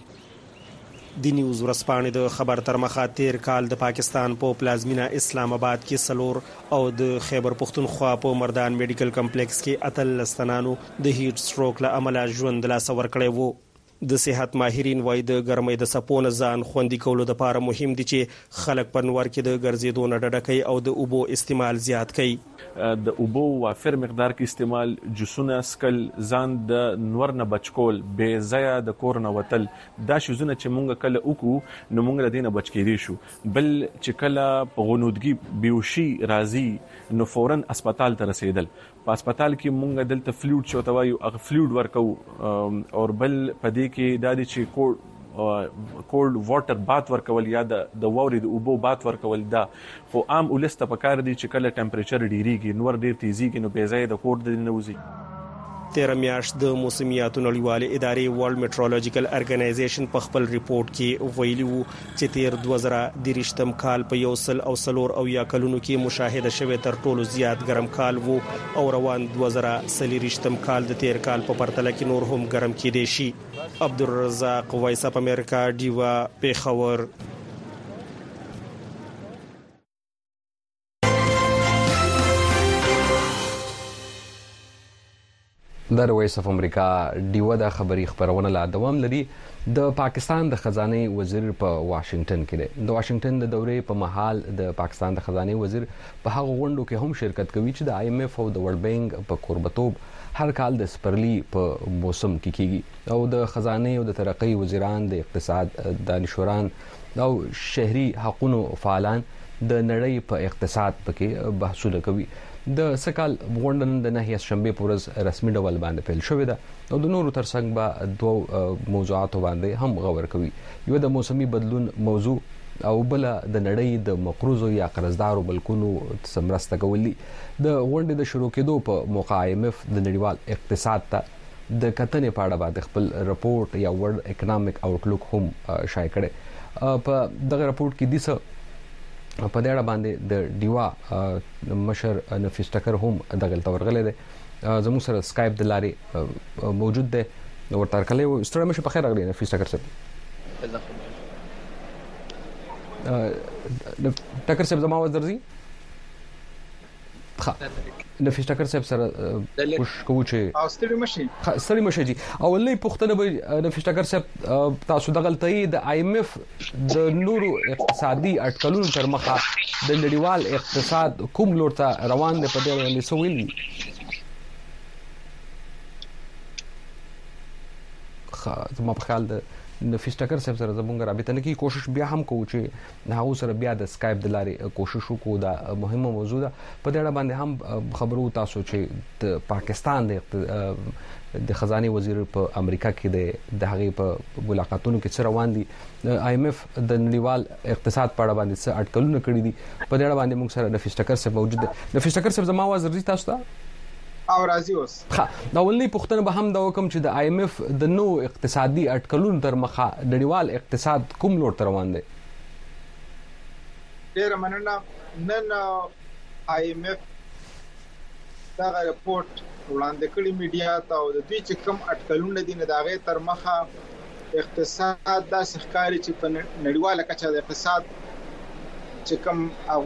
د نیوز ورسپانې د خبر تر مخه تیر کال د پاکستان په پلازمینا اسلام آباد کې سلور او د خیبر پختونخوا په مردان میډیکل کمپلیکس کې اتل لستنانو د هیټ سټروک له امله ژوند له لاسه ورکړی وو. د صحت ماهرین وایي د ګرمۍ د سپو نه ځان خوندي کولو لپاره مهم دي چې خلک په نور کې د ګرځېدو نه ډډه کوي او د اوبو استعمال زیات کړي. د اوبو وافر مقدار کې استعمال، جوسونه سکل، ځان د نور نه بچکول، بې ځایه د کور نه وتل، دا شیزونه چې مونږ کله وکړو نو مونږ له دې نه بچ کېدی شو. بل چې کله په غنودګي بیوشي راځي نو فورن هسپتال ته رسیدل. په هسپتال کې مونږ دلته فلویډ شو ته وایو هغه فلویډ ورکو او بل پدې کې د دې چې کوډ کولډ واټر بات ورکول یا د د ووري د اوبو بات ورکول دا خو عام ولسته په کار دي چې کله ټمپریچر ډیریږي نور ډیر تیزیږي نو بې ځای د کور د نوزي. تیر میاشت د موسمیاتو نړیوالې ادارې ورلد میټرولوژیکل ارګنایزیشن په خپل ریپورت کې ویلي وو چې تیر دوه زره درېشتم کال په یو سل او سلور او یا کلونو کې مشاهده شوه تر ټولو زیات ګرم کال وو او روان دوه زره څلېرویشتم کال د تیر کال په پرتله کې نور هم ګرم کېدی شي. عبدالرزاق وایس اپ امریکا دیوا پیښور. د وایس اف امریکا دیوا د خبري خبرونه لا دوام لري. د پاکستان د خزانه وزیر په واشنگټن کې دی. د واشنگټن د دورې په محل د پاکستان د خزانه وزیر په هغه غونډو کې هم شرکت کوي چې د آی ایم ایف او د ورلد بانک په قربتوب هر کال د سپرلی په موسم کې کیږي او د خزانه او د ترقی وزیران، د اقتصاد دانشوران او شهري حقوقو فعالان د نړۍ په اقتصاد پکې بحثونه کوي. د سکال غونډن د نهیه شنبه پورز رسمي ډول باندې پیل شوې ده او د نورو ترڅنګ به دوه موضوعات باندې هم غور کوي. یو د موسمي بدلون موضوع او بل د نړۍ د مقروضو یا قرضدارو بلکونو سمرسته کولی. د غونډې د شروع کېدو په موقع آی ایم ایف د نړیوال اقتصاد ته د کتنې په اړه باندې خپل رپورت یا ورلد اکونومیک آوټلوک هم شایع کړي. په دغه رپورت کې د څه په دې اړه باندې د دیوا مشر نفیس ټکر هم دغه تورغلې ده زموږ سره سکایپ د لارې موجود ده. ورته کله یو ستړی مشه په خیر راغلی نفیس ټکر صاحب. ټکر صاحب زما आवाज درځي؟ ښه نفیس ټکر صاحب سره کوشش کوو چې او ستړي مشي ستړي مشي جی او لې پښتنه به نفیس ټکر صاحب تاسو د غلطۍ د آی ایم ایف د نورو اقتصادي اټکلونو تر مخه د نړیوال اقتصاد کوم لور ته روان دی په دې باندې څه ویلي؟ زما په خیال د نفیس ټکر صاحب سره زموږ رابطه نه کی کوشش بیا هم کوو چې هغه سره بیا د سکایپ د لارې کوشش وکړو. دا مهمه موضوع ده. په دې اړه باندې هم خبرو تاسو چې د پاکستان د د خزانه وزیر په امریکا کې د هغه په ملاقاتونو کې څه روان دي، آی ایم ایف د نړیوال اقتصاد په اړه باندې څه اټکلونه کړي دي. په دې اړه باندې موږ سره نفیس ټکر صاحب موجود دی. نفیس ټکر صاحب زما आवाज ورځي تاسو ته؟ او راځي اوس. ښه دا ولې پښتنه به هم دا وکم چې د آی ایم ایف د نو اقتصادي اټکلونو تر مخه نړیوال اقتصاد کوم لور ته روان دی؟ ډېر مننه. نن آی ایم ایف دا رپورت وړاندې کړی میډیا ته او د دوی چې کوم اټکلونه دي نه داغه تر مخه اقتصاد د ښکاری چې په نړیواله کچه د اقتصاد چې کوم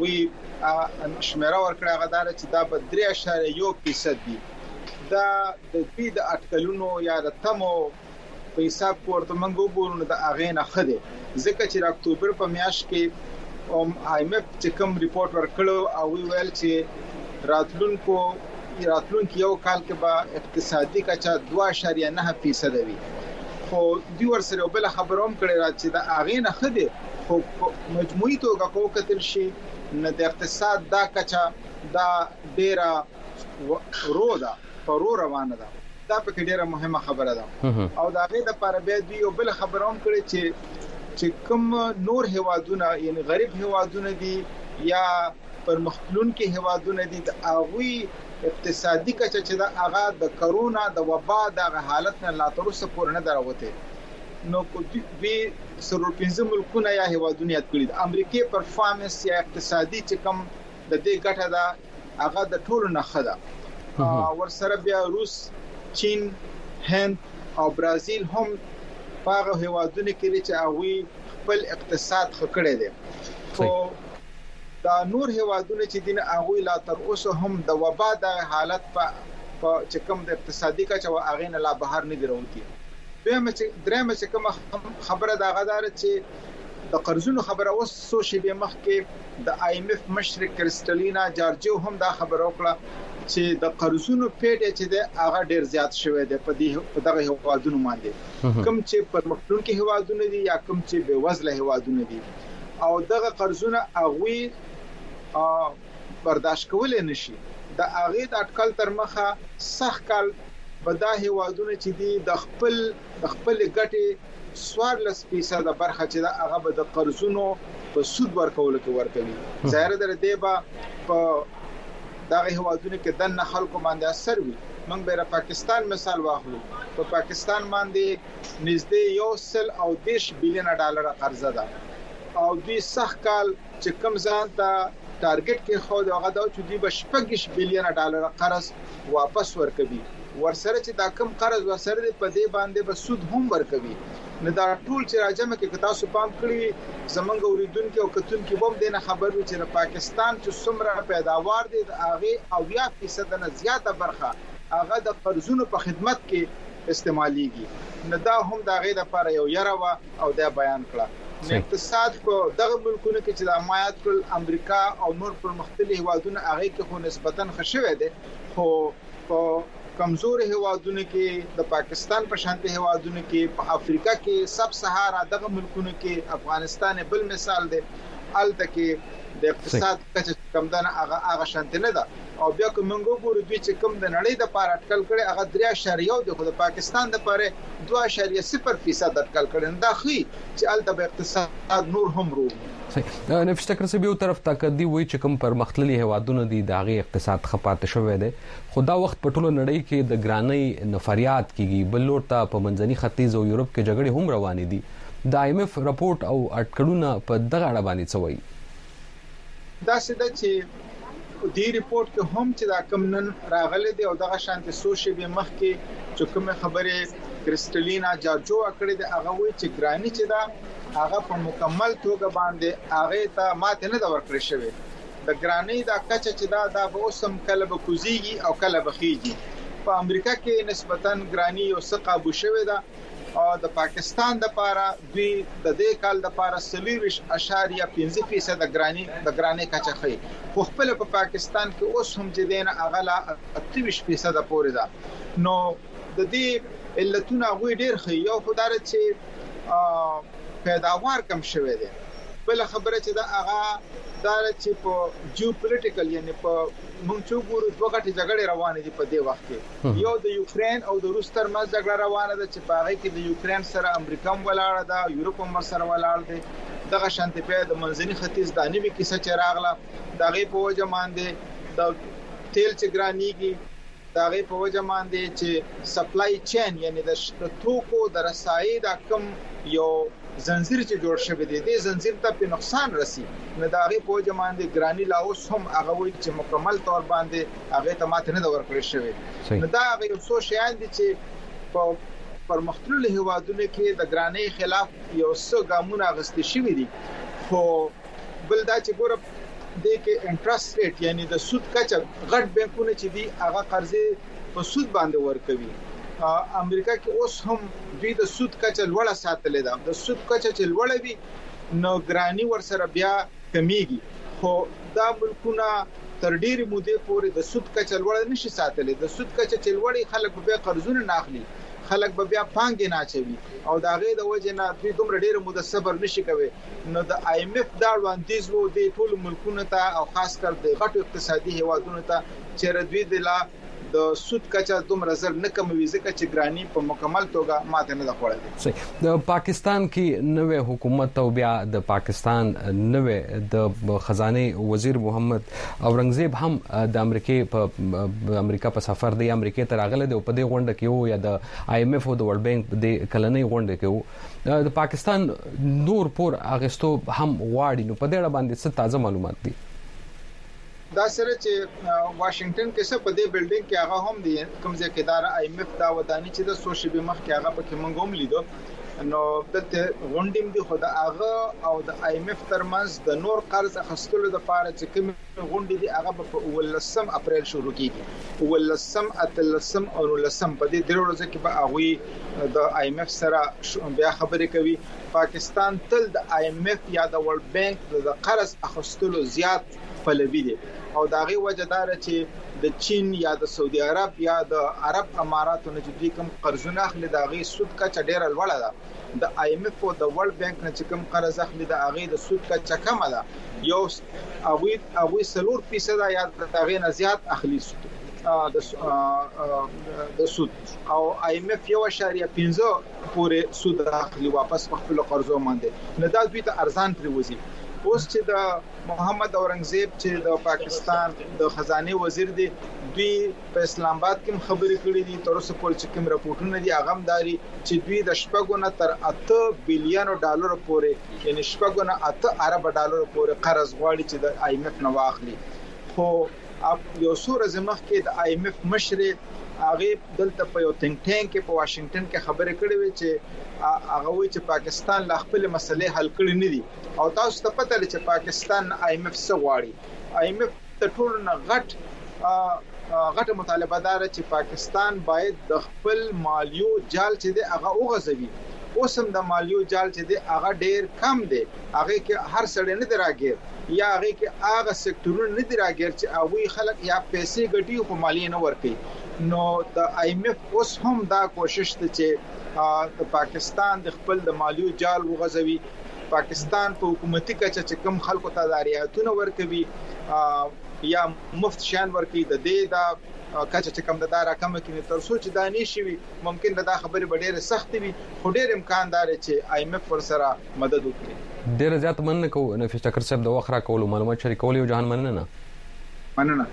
اوی شمیره ورکړه هغه دار چې دا په درې اعشاریه یو فیصد دي. دا د دې د اټکلونو یا د تمو په حساب ورته منګو ګورنه د اغه نه خده ځکه چې د اکتوبر په میاشت کې ام آی ایم ایف چې کوم ریپورت ورکړو او ویل چې راتلونکو راتلونکو یو کال کې به اقتصادي کچا دوه اعشاریه نه فیصد وي. خو دوی ورسره بل خبروم کړی را چې د اغه نه خده خو مجموعي توګه کو کتل شي نه د اقتصاد دا کچا دا ډیره رودا پرو روانه ده. دا په ډیره مهمه خبره ده او دا غي د لپاره به دوی یو بل خبروم کړی چې چې کوم نور هوادونه یعنی غریب هوادونه دي یا پرمختلون کې هوادونه دي د اوی اقتصادي کچا چې دا هغه د کرونا د وبا د حالت نه لا تر اوسه پورې نه دروته نو کو دوی سرور پنځه ملکونه یا هوادونه یاد کړی د امریکای پرفارمنس یا اقتصادي چې کوم د دې ګټه ده هغه د ټولو نه خده ورسره بیا روس، چین، هند او برازیل هم هغه هوادونه کې چې هغه خپل اقتصاد خکړی دي. خو دا نور هوادونه چې دین هغه لا تر اوسه هم د وبا د حالت په چې کوم د اقتصادي کچا او هغه نه لا بهر نه دروتی. دویم چې درېم چې کوم خبره دا غدار چې د قرضونو خبره اوس سو شی به مخ کې د آی ایم ایف مشرک کرسټلینا جارجیو هم دا خبره وکړه چې د قرضونو پیټ چې د هغه ډیر زیات شوی دی په دې په دغه هوادونو باندې کوم چې پر مخلون کې هوادونه دي یا کوم چې به وزله هوادونه دي او دغه قرضونه هغه برداشت کول نه شي. د هغه د اټکل تر مخه سخت کال بدا هوادونه چې دي د خپل د خپل ګټي سوارلس فیصد برخه چې دا هغه به د قرضونو په سود ورکول کې ورکوي. ظاهر در دی با په دغه هوادونه کې د خلکو باندې اثر وي. موږ به پاکستان مثال واخلو. په پاکستان باندې نږدې یو سل او دیش بلین ډالر قرضه ده او دوی سخت کال چې کم ځان ته ټارګټ کې خو دغه د چې دوی به شپږ بلین ډالر قرض واپس ورکوي. ورسره چې دا کم قرض ورسره په دې باندې به سود هم ورکوي. نه دا ټول چې راځم کې تاسو پام کړی زمونږ اوریدونکو او کتونکو به دې نه خبر وي چې پاکستان چې څومره پیداوار دي د هغه او یا فیصد نه زیاته برخه هغه د قرضونو په خدمت کې استعماليږي. نه دا هم د هغه لپاره یو یره او دا بیان کړه. اقتصاد په دغه ملکونو کې چې د مایات کل امریکا او نور پر مختلفي هوادونو هغه کې خو نسبتاً خښوي دي خو په کمزور هوادونو کې د پاکستان په شانتي هوادونو کې په افریقا کې سب سهارا دغه ملکونو کې افغانستان بل مثال دی الته کې د اقتصاد کچه کم دنه هغه هغه شانتي نه ده او بیا کوم موږ ګورو دوی چې کوم د نړۍ د پاره اټکل کړي هغه درې اعشاریه د خو د پاکستان د پاره دوه اعشاریه صفر فیصد اټکل کړي دا خي چې الته به اقتصاد نور هم رو صحیح نفس تکر سے به یو طرف تاکدي وای چې کوم پر مختلفي هوادونو دي داغه اقتصاد خپات شوی دی خدا وخت په ټولو نړۍ کې د ګرانۍ نفریات کیږي بل لور ته په منځني ختیځ او یورپ کې جګړې هم روانې دي د آی ایم ایف رپورت او اټکلونه په دغه اړه باندې څه وایي دا څه چې دې ریپورت کې هم چې دا کم نن راغلي دي او دغه شانتي سوشي به مخ کې چې کوم خبره کرسټلینا جارجو کړې ده هغه وایي چې ګرانی چې دا هغه په مکمل توګه باندې هغه ته ماته نه دا ورکړی شوی د ګرانی دا کچه چې دا د اوسم کله به کوزيږي او کله به خيږي په امریکا کې نسبتاً ګرانی او ثقابو شوی ده او د پاکستان د پاره دوی د دې کال د پاره سلیریش اشاریه پنځه فیصد د ګرانی د ګرانی کچه خي خو خپل په پاکستان کې اوس هم چې دینه اغلا اته فیصد پورې ده نو د دې علتونه غوي ډیر خي یو خدای چې پیداوار کم شوی دی بل خبره چې دا هغه دا چې په جیوپولیټیکل یعنی په مونږ چې ګورو دوه غټي جګړې روانې دي په دې وخت کې یو د یوکرين او د روس ترمنځ جګړه روانه ده چې په هغه کې د یوکرين سره امریکا هم ولاړه ده یورپ هم سره ولاړ دي دغه شانتي په د منځني ختیځ دانی به کیسه چې راغله دغه په وجه باندې د تیل چې ګرانیږي دغه په وجه باندې چې سپلای چین یعنی د توکو د رسایي د کم یو زنجیر چې جوړ شوی دی د زنجیر ته په نقصان رسی نه دا غي په جماندې ګرانی لاوس هم هغه وي چې مکمل تور باندې هغه ته ماته نه ورکړی شوی نه دا هغه یو څه شیان دي چې په پرمختللي هیوادونو کې د ګرانی خلاف یو څه ګامونه غستې شوی دي خو بل دا چې ګوره د کې انټرست ریټ یعنی د سود کچه غټ بانکونه چې دي هغه قرضې په سود باندې ورکوي امریکا کې اوس هم دوی د سود کچه لوړه ساتلې ده د سود کچه چې لوړه وي نو ګرانی ورسره بیا کمیږي خو دا ملکونه تر ډیرې مودې پورې د سود کچه لوړه نشي ساتلې د سود کچه چې لوړی خلک به قرضونه ناخلي خلک به بیا پانګې نه اچوي او دا غي د وجه نه دوی دومره ډیره موده صبر نشي کوي نو د آی ایم ایف دا وړاندیز وو د ټول ملکونو ته او خاص کر د غټو اقتصادي هیوادونو ته چې ردوی د لا د سود کچا دومره زر نه کموي ځکه چې ګرانی په مکمل توګه ماته نه خوړل صحیح د پاکستان کې نوې حکومت او بیا د پاکستان نوې د خزانه وزیر محمد اورنګزیب هم د امریکای په امریکا په سفر دی امریکای ته راغله د په دې غونډه کې وو یا د آی ایم ایف او د ورلد بانک د کلنۍ غونډه کې وو د پاکستان نور پور اغستو هم واړي نو په دې اړه باندې څه تازه معلومات دي دا سره چې واشنگټن کې څه په دې بلډینګ کې هغه هم دي کوم ځای کې دا آی ایم ایف دا ودانی چې د سوشل مخ کې هغه په کې مونږ هم لیدو نو دلته غونډیم دي خو دا هغه او د آی ایم ایف ترمنځ د نور قرض اخیستلو لپاره چې کوم غونډې دي هغه په ولسم اپریل شروع کیږي ولسم اتلسم او لسم په دې درو ورځې کې به هغه د آی ایم ایف سره بیا خبرې کوي پاکستان تل د آی ایم ایف یا د ورلد بانک د قرض اخیستلو زیات پلوي دي او داغه وجدار چې د چین یا د سعودي عرب یا د عرب اماراتو نه چې کوم قرضونه اخلي داغه سود کچه ډیره لوړه ده د آی ایم ایف او د ورلد بانک نه چې کوم قرض اخلي داغه د سود کچه کمه ده یو اوی اوی سلور فیصد یا داغه نه زیات اخلي سود د سود او آی ایم ایف یو اشاریه پنځه پورې سود اخلي واپس په خپل قرضو باندې نه دا دوی ته ارزان پریوزي اوس چې د محمد اورنګزیب چې د پاکستان د خزانه وزیر دی دوی په اسلام آباد کې خبرې کړې دي تر اوسه پورې چې کوم راپورټونه دي هغه مداري چې دوی د شپږونه تر اته بلین ډالر پورې یعنی شپږونه اته ارب ډالر پورې قرض غواړي چې د آی ایم ایف نه واخلي خو یو سور زمخ کې د آی ایم ایف مشر هغه دلته په یو تنک ټانک کې په واشنگټن کې خبرې کړې وي چې هغه وایي چې پاکستان لا خپل مسلې حل کړې نه دي او تاسو ته پته لري چې پاکستان آی ایم ایف څه غواړي آی ایم ایف ته ټول نه غټ غټه مطالبه دار چې پاکستان باید د خپل مالیو جال چې دی هغه وغځوي اوسم د مالیو جال چې دی هغه ډیر کم دی هغه کې هر سړی نه دراګي یا هغه کې هغه سکتورونه نه دراګي چې هغه خلک یا پیسې ګټي خو مالیه نه ورکړي نو د آی ایم ایف اوس هم دا کوشش ته چې د پاکستان د خپل د مالیو جال وغځوي پاکستان په حکومتي کچه چې کم خلکو ته داریاتونه ورکوي یا مفت شان ورکوي د دې دا کچه چې کم د دارا کم کې تر څو چې دا نشي ممکن دا خبره ډېره سخت وي خو ډېر امکان دار چې آی ایم ایف پر سره مدد وکړي ډېر زیات مننه کوم نفیس چکر صاحب د وخت را کولو معلومات شریکول یو جهان مننه نه مننه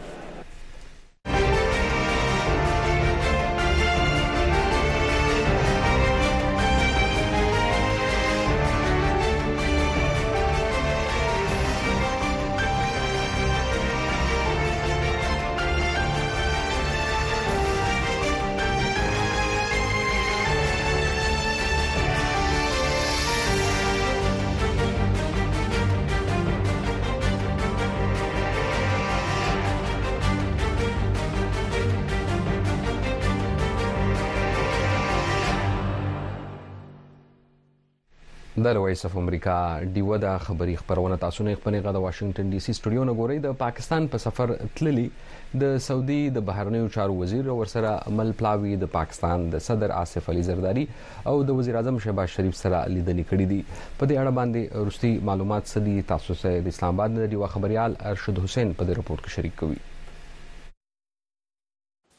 د وایس اف امریکا ډیو دا خبري خبرونه تاسو نه خپل غږ د واشنگټن ډي سي سټوډیو نه ګورئ د پاکستان په سفر تللی د سعودي د بهرنیو چارو وزیر ورسره عمل پلاوی د پاکستان د صدر آصف علي زرداری او د وزیر اعظم شهباز شریف سره لیدنې کړې دي په دې اړه باندې روسي معلومات سدي تاسو سره د اسلام آباد د ډیو خبريال ارشد حسین په دې رپورت کې شریک کوي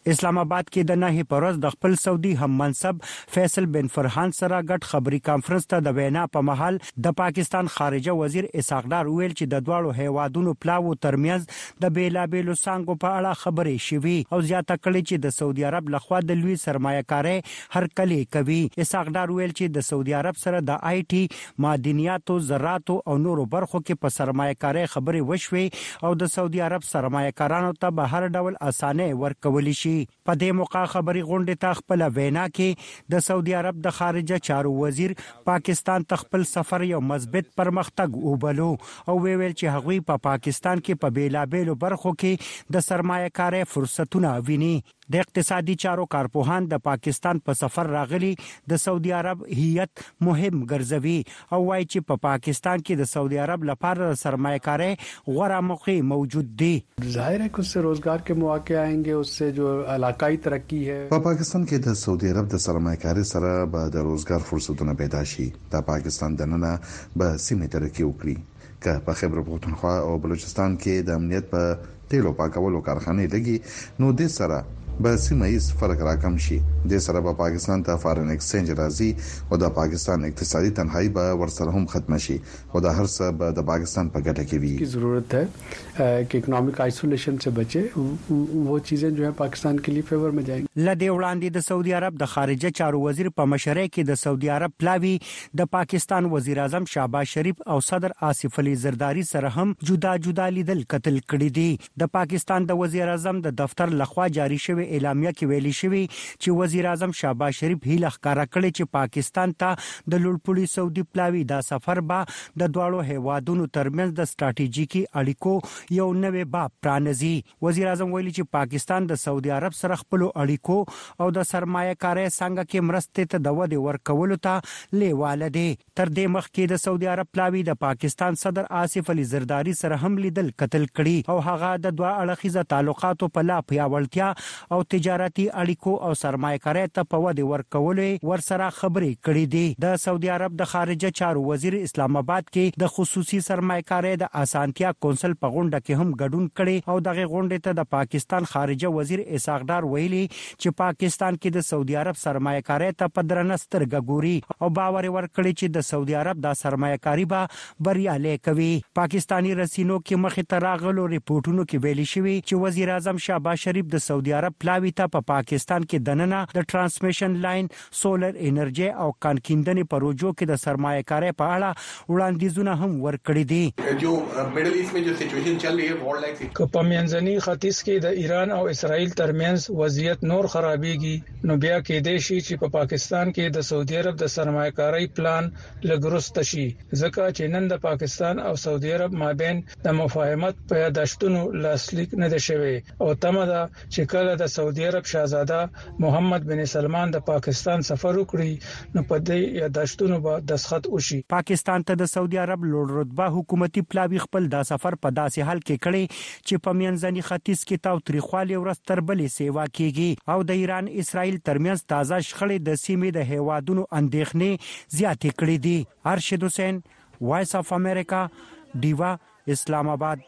اسلام آباد کې د نه پروز د خپل سعودي هم منصب فیصل بن فرحان سره ګډ خبري کانفرنس ته د وینا په محل د پاکستان خارجه وزیر اسحاق ډار ویل چې د دواړو هیوادونو پلاو ترمنځ د بیلابېلو څنګهو په اړه خبرې شوي او زیاته کړې چې د سعودي عرب لخوا د لوی سرمایه‌کاري هرکلی کوي. اسحاق ډار ویل چې د سعودي عرب سره د آی ټي معدنیاتو زراعت او نورو برخو کې په سرمایه‌کاري خبرې وشوي او د سعودي عرب سرمایه‌کارانو ته به هر ډول اسانه ورکول شي. په دې موقع خبري غونډه ته خپل وینا کې د سعودي عرب د خارجه چارو وزیر پاکستان ته خپل سفر یو مثبت پرمختګ وبلو او ویل چې هغوی په پا پاکستان کې په بیلابېلو برخو کې د سرمایه‌کاري فرصتونه ویني. د اقتصادي چارو کارپوهان د پاکستان په سفر راغلي د سعودي عرب هیئت مهم ګرځوي او وایي چې په پا پاکستان کې د سعودي عرب لپاره سرمایه‌کاري غوړه موقع موجود دي. ظاهر है कि उससे रोजगार के मौके आएंगे, उससे जो इलाकाई तरक्की है. په पाकिस्तान کې د سعودي عرب د سرمایه‌کاري سره به د روزګار فرصتونه پیدا شي. د پاکستان دننه به سیمه ترقی وکړي. که په خیبر پختونخوا او بلوچستان کې د امنیت په تیلو پاکولو کارخانه لګي نو د سره به سیمایي فرق راکم شي. د سره په پاکستان ته فارن ایکسچینج راځي او د پاکستان اقتصادي تنهایی به ورسره هم ختم شي او د هر څه به د پاکستان په ګټه کې وي. کی ضرورت ہے کہ اکنامک آئسولیشن سے بچے, وہ چیزیں جو ہے پاکستان کے لیے فیور میں جائیں. لدی وړاندې د سعودي عرب د خارجه چارو وزیر په مشرۍ کې د سعودي عرب پلاوی د پاکستان وزیر اعظم شهباز شریف او صدر آصف علي زرداری سره هم جدا جدا لیدل قتل کړي دي. د پاکستان د وزیر اعظم د دفتر لخوا جاری شوی اعلامیه کې ویلي شوی چې وزیر اعظم شهباز شریف هیله ښکارا کړې چې پاکستان ته د لوړپوړي سعودي پلاوی دا سفر به د دواړو هیوادونو ترمنځ د ستراتیژیکي اړیکو یو نوې باب پرانیزي. وزیر اعظم ویلي چې پاکستان د سعودي عرب سره خپل اړیکو او د سرمایه‌کاري څنګه کې مرستې ته د ودې ورکولو ته لیواله دي. تر دې مخکې د سعودي عرب پلاوی د پاکستان صدر آصف علي زرداری سره هم لیدل قتل کړي او هغه د دوه اړخیزه تعلقاتو په لا پیاوړتیا او تجارتي اړیکو او سرمایه‌کاري ته په ودې ورکولو ورسره خبرې کړې دي. د سعودي عرب د خارجه چارو وزیر اسلام آباد کې د خصوصي سرمایه‌کاري د اسانتیا کونسل په غونډه کې هم ګډون کړي او دغه غونډه ته د پاکستان خارجه وزیر اسحاق ډار ویلي چې پاکستان کې د سعودي عرب سرمایه‌کاري ته په درنه سترګه ګوري او باور ورکړي چې د سعودي عرب د سرمایه‌کاري به بریالي کوي. پاکستانی رسنیو کې مخې ته راغلو ریپورتونو کې ویلي شوی چې وزیر اعظم شهباز شریف د سعودي عرب پلاوی ته په پاکستان کې دننه د ترانسمیشن لاین, سولر انرژي او کانکیندنې پروژو کې د سرمایه‌کاري په اړه وړاندیزونه هم ورکړي دي. جو میډل ایسٹ میں جو سچویشن چل رہی ہے وار لائک په منځني ختیځ کې د ایران او اسرائیل ترمنځ وضعیت نور خرابېږي نو بیا کېدای شي چې په پاکستان کې د سعودي عرب د سرمایه‌کاري پلان لګرست شي ځکه چې نن د پاکستان او سعودي عرب مابین د مفاهمت په یادښتونو لاسلیک نه دی شوی او تمه ده چې کله د سعودي عرب شاهزاده محمد بن سلمان د پاکستان سفر وکړي نو په دې یادښتونو به دستخط وشي. پاکستان ته د سعودي عرب لوړ رتبه حکومتي پلاوی خپل د سفر په داسې حال کې کړي چې په منځني ختیځ کې تاوتریخوالي ورځ تر بلې سیوا کیږي او د ایران اسرائیل ترمنځ تازه شخړې د سیمې د هیوادونو اندېښنې زیاتې کړې دي. ارشد حسین, وایس اف امریکا, ډیوا, اسلام آباد.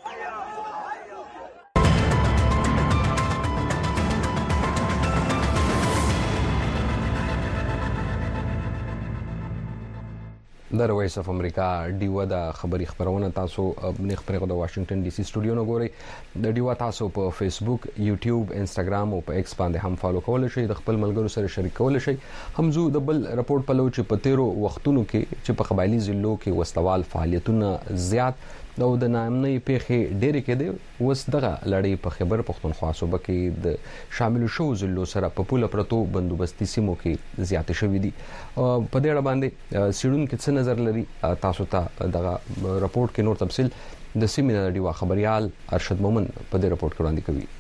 د وایس اف امریکا ډیوا د خبري خبرونه تاسو نه خبرې د واشنگټن ډي سي سټوډیو نه ګوري. د ډیوا تاسو په فیسبوک, یوټیوب, انستګرام او په ایکس باندې هم فالو کول شئ. د خپل ملګرو سره شریک کول شئ. همزو د بل رپورت په لو چې په تیرو وختونو کې چې په قبایلی ضلعو کې وسلوال فعالیتونه زیات نو د نامنۍ پیښې ډېرې کېدې. اوس دغه لړۍ په خیبر پختونخوا صوبه کې د شامل شو ضلعو سره په پوله پرتو بندوبستي سیمو کې زیاتې شوې دي. په دې اړه باندې سیډون کې څه نظر لري تاسو ته دغه رپورت کې نور تفصیل د سیمې د ډیوا خبريال ارشد مومن په دې رپورت کې وړاندې کوي.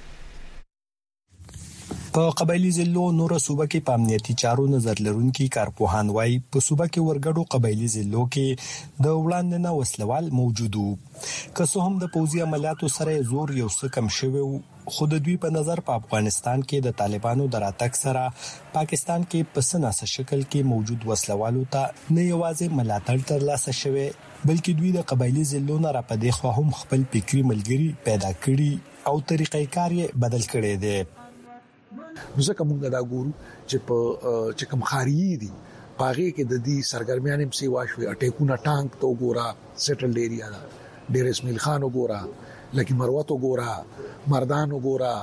په قبایلی ضلعو نور صوبه کې په امنیتي چارو نظر لرونکي کارپوهان وايي په صوبه کې ورګړو قبایلی ضلعو کې د وړاندې نه وسلوال موجودو. که څه هم د پوځي عملیاتو سره زور یو څه کم شوی خو د دوی په نظر په افغانستان کې د طالبانو د راتګ سره پاکستان کې په سناسه شکل کې موجود وسلوالو ته نه یوازې ملاتړ ترلاسه شوی بلکې دوی د قبایلی ضلعو نه را پدې خو هم خپل فکری ملګری پیدا کړي او طریقې کار یې بدل کړي دي. ځکه موږ دا ګورو چې په چې کوم خارجي دي پاغه کې د دې سرګرمیان هم سی واشوي اټیکونه ټانک تو ګورا سیټل ایریا دا ډیر اسماعیل خان وګورا لکه مروت وګورا مردان وګورا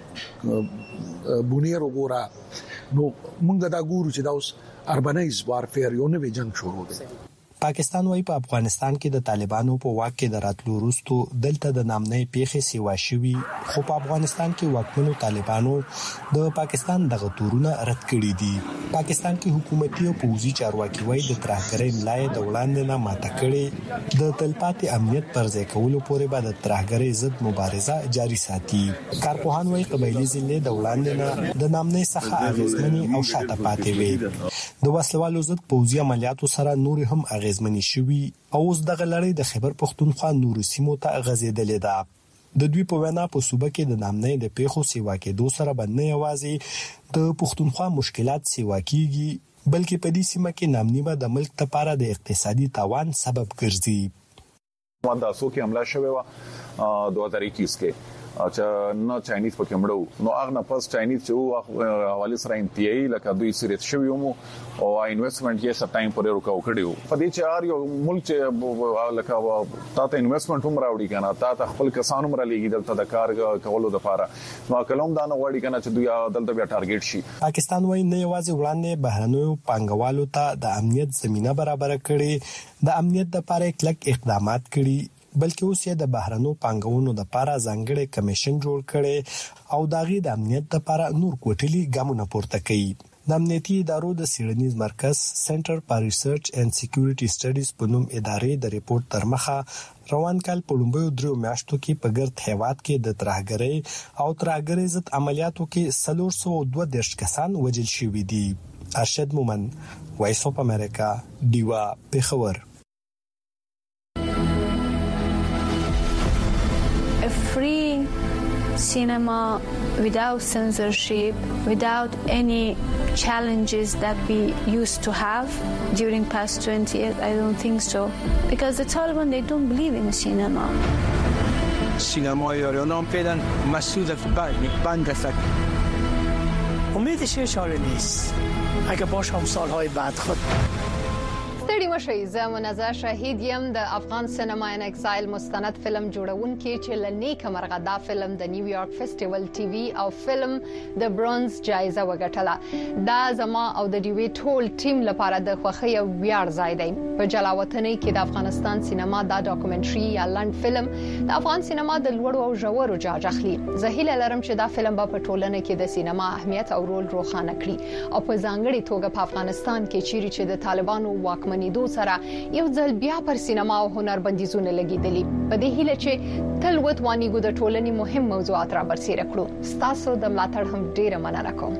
بونیر وګورا نو موږ دا ګورو چې دا اوس اربنایز وارفیر یو نوې جنگ شروع دی. پاکستان وايي په افغانستان کې د طالبانو په واک کې د راتلو وروسته دلته د نامنې پیښې سیوا شوي خو په افغانستان کې واکمنو طالبانو د پاکستان دغه تورونه رد کړي دي. پاکستان کې حکومتي او پوځي چارواکي وايي د ترهګرۍ ملای د وړاندې نه ماته کړي د تلپاتې امنیت پر ځای کولو پورې به د ترهګرۍ ضد مبارزه جاري ساتي. کارپوهان وايي قبایلی ضلع د وړاندې نه د نامنې څخه اغیزمنې او شاته پاتې وي. د وسلوالو ضد پوځي عملیاتو سره نور هم اغیزمنې شوي او اوس دغه لړۍ د خیبر پښتونخوا نورو سیمو ته غځېدلې ده. د دوی په وینا په صوبه کې د نامنۍ د پیښو سیوا کېدو سره به نه یوازې د پښتونخوا مشکلات سیوا کیږي بلکې په دې سیمه کې نامنۍ به د ملک لپاره د اقتصادي تاوان سبب ګرځي. مانداسو کې حمله شوه و دو هزار اکیس کې چې نه چاینیز پکې مړو نو هغه نه پس چاینیز چې او حواله سره انتهایی لکه دوی سریت شوی مو او انویسټمنټ یې سم ټایم پورې رکاو کړیو په دې چې هر یو ملک چې لکه تاسو انویسټمنټ هم راوړي کنه تاسو خپل کسانو مر لګي دلته د کار کولو لپاره نو کلم دا نه وړي کنه چې دوی دلته بیا ټارګټ شي. پاکستان وايي نه یوازې وړاندې بهرنیو پانګوالو ته د امنیت زمينه برابر کړي د امنیت لپاره کلک اقدامات کړي بلکې اوس یې د بهرنیو پانګونو لپاره ځانګړي کمیشن جوړ کړي او داغي د امنیت لپاره نور کوټلي ګامونه پورته کړي. د امنیتي ادارو د سیړنیز مرکز سنټر فار ریسرچ اینڈ سکیورټي سټډیز په نوم ادارې د ریپورت تر مخه روان کال په لومړیو درو میاشتو کې په ګرد هیواد کې د ترهګرۍ او ترهګرۍ ضد عملیاتو کې څلور سوه دوه دېرش کسان وژل شوي دي. ارشد مومن وایس اف امریکا دیوا پیښور. A free cinema without censorship, without any challenges that we used to have during past twenty years, I don't think so. Because the Taliban, they don't believe in cinema. سینما ایران هم فعلا مسئول بند رفت امیدش اشاره نیست اگه باش هم سالهای بعد خود ستړي مشي زه منزه شهید یم د افغان سینما ان ایکسایل مستند فلم جوړونکي چې لنیک مرغه دا فلم د نیویارک فیسټیوال ټي وي او فلم د برونز جایزه وګټله. دا زما او د ډیوی ټول ټیم لپاره د خوښۍ او ویاړ ځای دی. په جلاوطنۍ کې د افغانستان سینما دا ډاکومنټري یا لنډ فلم د افغان سینما د لوړو او ژورو جاج اخلي. زه هیله لرم چې دا فلم به په ټولنه کې د سینما اهمیت او رول روښانه کړي او په ځانګړي توګه په افغانستان کې چیرې چې د طالبانو واکمنۍ دو سره یو ځل بیا پر سینما او هنر بندیزونه لګیدلي. په دې هیله چې تل وتوانیږو د ټولنې مهم موضوعات را برسېره کړو. ستاسو د ملاتړ هم ډیره مننه کوم.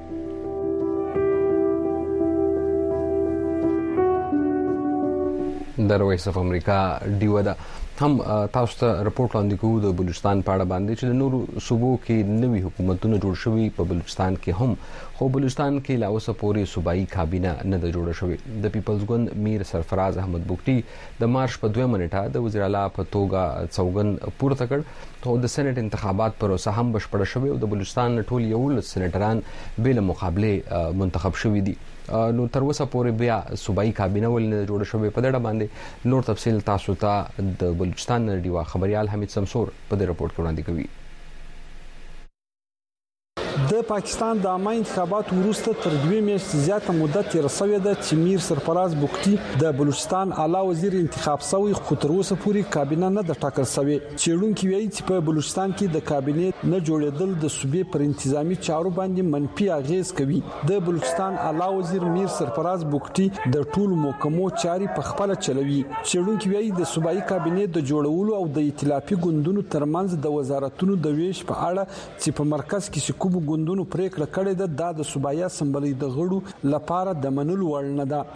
د وایس اف امریکا دیو دا هم تاسو ته رپورټ وړاندې کوو د بلوچستان په اړه باندې چې د نورو صوبو کې نوي حکومتونه جوړ شوي په بلوچستان کې هم خو بلوچستان کې لا اوسه پورې صوبایي کابینه نه ده جوړه شوې. د پیپلز ګوند میر سرفراز احمد بوکټي د مارچ په دویمه نیټه د وزیر اعلی په توګه سوګند پورته کړ او د سېنات انتخابات پروسه هم بشپړه شوې او د بلوچستان ټول یولس سېنیټران بل مقابله منتخب شوي دي. نو تر اوسه پورې بیا صوبایي کابینه ول نه جوړه شوې. په دې باندې نور تفصیل تاسو ته د بلوچستان ریډیو خبريال حمید سمسور په دې رپورت کې وړاندې کوي. د پاکستان د عامه انتخاباتو وروسته تر دوه میاشتې زیاته مدت تیر شوې ده چې میر سرفراز بوکټي د بلوچستان اعلی وزیر انتخاب شوی خو تر اوسه پورې کابینه نه د ټاکل شوې. چېرونکو وایي چې په بلوچستان کې د کابینې نه جوړېدل د صوبې پر انتظامی چارو باندې منفي اغیز کوي. د بلوچستان اعلی وزیر میر سرفراز بوکټي د ټولو محکمو چاري په خپل چلوي. چېرونکو وایي د صوبایي کابینې د جوړولو او د ائتلافي ګوندونو ترمنځ د وزارتونو د ویش په اړه چې په مرکز کې شکوب ګوندونو پریکړه کړې ده د صوبایي اسمبلی د غړو لپاره د منلو وړ نه ده.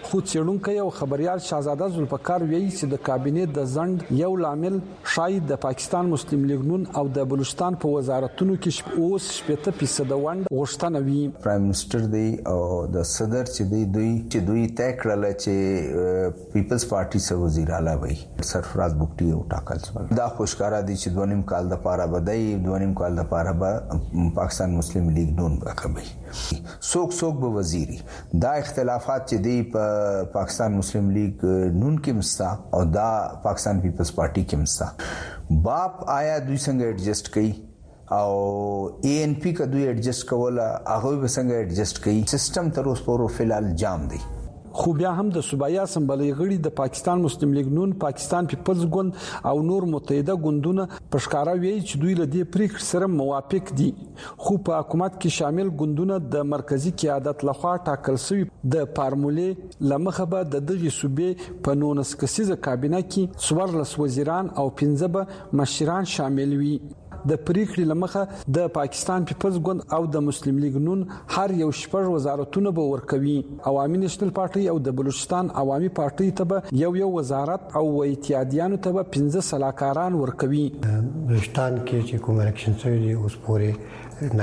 خو څېړونکو او خبريال شاهزاده ذوالفقار وایي چې د کابینه د ځند یو لامل شاید د پاکستان مسلم لیگ نون او د بلوچستان په وزارتونو کې اوس شپږ فیصد ونډ غوښتنه وی. پرایم منسٹر دی او د صدر چې دی دوی چې دوی طے کړل چې پیپلز پارټي سره وزیر اعلی وي سرفراز بوکټي او ټاکل شول. دا خوشکارا دي چې دونیم کال د پاره بدای دونیم کال د پاره به پاکستان مسلم لیگ نون راکوي. څوک څوک به وزیری دا اختلافات چې دی په پاکستان مسلم لیگ نون کې مستا او دا پاکستان پیپلز پارټي کې مستا باپ آیا دوی څنګه ایڈجسټ کړي او اے ان پی کا دوی ایڈجسټ کوله هغه به څنګه ایڈجسټ کړي سیستم تر اوسه پورې فلال جام دی. خو بیا هم د صوبایي اسمبلی غړي د پاکستان مسلم لیگ نون پاکستان پیپلز ګوند او نور متحده ګوندونه پښکارا وی چې دوی له دې پریکړې سره موافق دي خو په حکومت کې شامل ګوندونه د مرکزی قیادت لخوا ټاکل شوی د فارمولې لمخه به د دغه صوبې په نونس کسیزه کابینه کې څوارلس وزیران او پنځه به مشران شامل وي. د پریکړې لمخه د پاکستان پیپلز ګوند او د مسلم لیگ نون هر یو شپږ وزارتونه به ورکوي. عوامي نېشنل پارټي او د بلوچستان عوامي پارټي ته به یو یو وزارت او اتحادیانو ته به پنځه سلاکاران ورکوي. بلوچستان کې چې کوم الیکشن شوی دی اوس پورې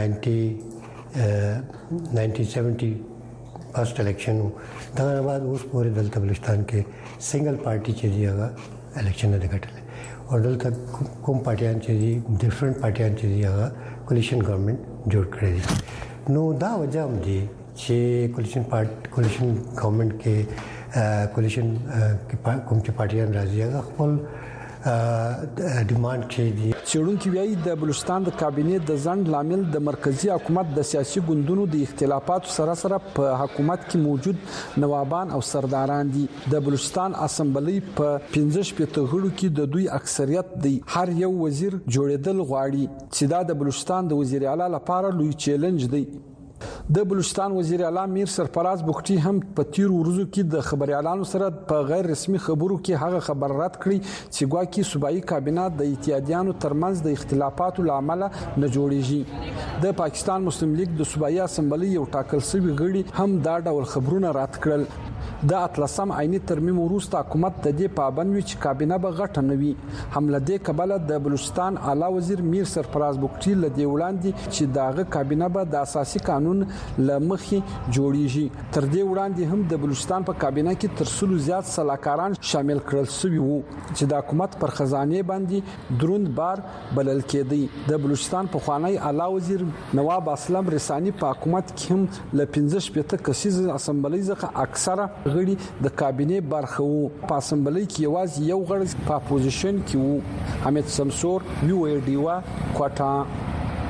نائنٹی سیونٹی فرست الیکشن دا بعد اوس پورې دلته بلوچستان کې سنگل پارټي چې دی هغه الیکشن نه ګټل او دلته کوم پارټیان چې دي ډیفرنٹ پارټیان چې دي هغه کولیشن ګورنمنت جوړ کړی دي. نو دا وجه هم دي چې کولیشن پارټ کولیشن ګورنمنت کې کولیشن کې کوم چې پارټیان راځي هغه خپل ډیماند کې دي. چېرونکو وایي د بلوچستان د کابینه د ځند لامل د مرکزی حکومت د سیاسي ګوندونو د اختلافاتو سره سره په حکومت کې موجود نوابان او سرداران دي. د بلوچستان اسمبلی په پنځه شپږ غړو کې د دوی اکثریت دی. هر یو وزیر جوړیدل غواړي چې دا د بلوچستان د وزیر اعلی لپاره لوی چیلنج دی. د بلوچستان وزیر اعلی میر سرفراز بوکټي هم په تیر ورځو کې د خبريالانو سره په غیر رسمي خبرو کې هغه خبر رد کړی چې ګواکې صوبایي کابینه د اتحادیانو ترمنځ د اختلافاتو لامل نه جوړیږي. د پاکستان مسلم لیگ د صوبایي اسمبلی یو ټاکل شوی غړي هم دا ډول خبرونه رد کړل. د اتلسم عیني ترمیم وروسته حکومت د دې پابند وی چې کابینه به غټه نوي. حمله دې قبل د بلوچستان اعلی وزیر میر سرفراز بوکټي له دې وړاندې چې داغه کابینه به د اساسي قانون لمخې جوړیږي. تر دې وړاندې هم د بلوچستان په کابینه کې تر څلو زیات سلاکاران شامل کړل شوی وو چې د حکومت پر خزانه باندې دروند بار بلل کېدی. د بلوچستان په خوانی اعلی وزیر نواب اسلم رسانی په حکومت کې هم ل پنځه شپږ کسیز اسمبلی څخه اکثره غړي د کابینه برخه وو. په اسمبلی کې یوازې یو غړی په اپوزیشن کې وو. حمید سمسور یو ای ډی وا کوټا.